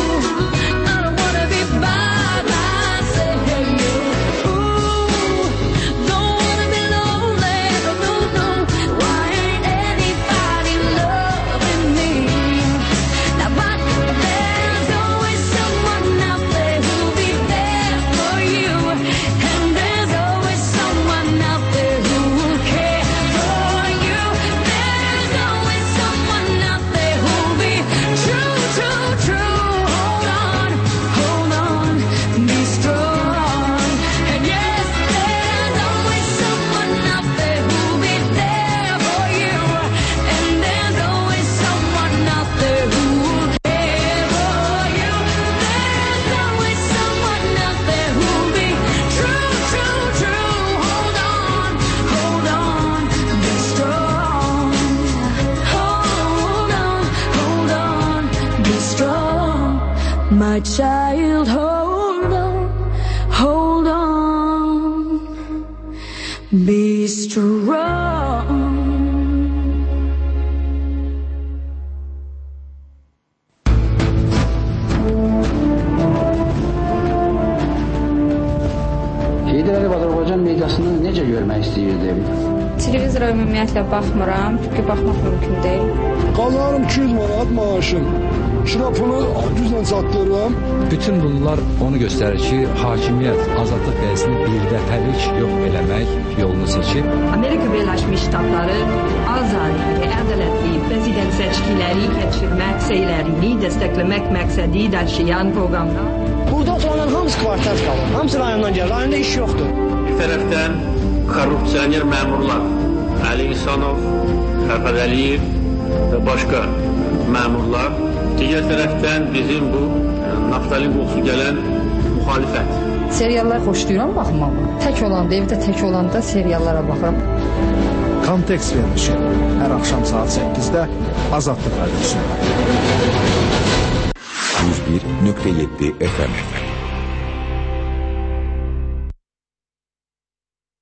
my child, hold on, hold on, be strong. istəyirdim. Televizora ümumiyyətlə baxmıram, çünki baxmaq mümkün deyil. Qazanırım iki yüz manat maaşım. Şirapını düzlə çatdırıram. Bütün bunlar onu göstərir ki, hakimiyyət azadlıq qəyəsini birdəfəlik yox eləmək yolunu seçib. Amerika Birləşmiş Ştatları azad və ədalətli prezident seçkiləri keçirmək səylərini dəstəkləmək məqsədi daşıyan proqramda. Burada oturanların hamısı kvartal qalır. Hamısı rayondan gəlir. Rayonda iş yoxdur. Bir tərəfdən korrupsioner məmurlar Əli İhsanov, Fərhad Əliyev və başqa məmurlar. Digər tərəfdən bizim bu naftalin qoxusu gələn müxalifət. Seriallar xoşlayıram baxmağı. Tək olanda, evdə tək olanda seriallara baxıram. Kontekst verilişi hər axşam saat səkkizdə Azadlıq Radiosunda. yüz bir nöqtə yeddi F M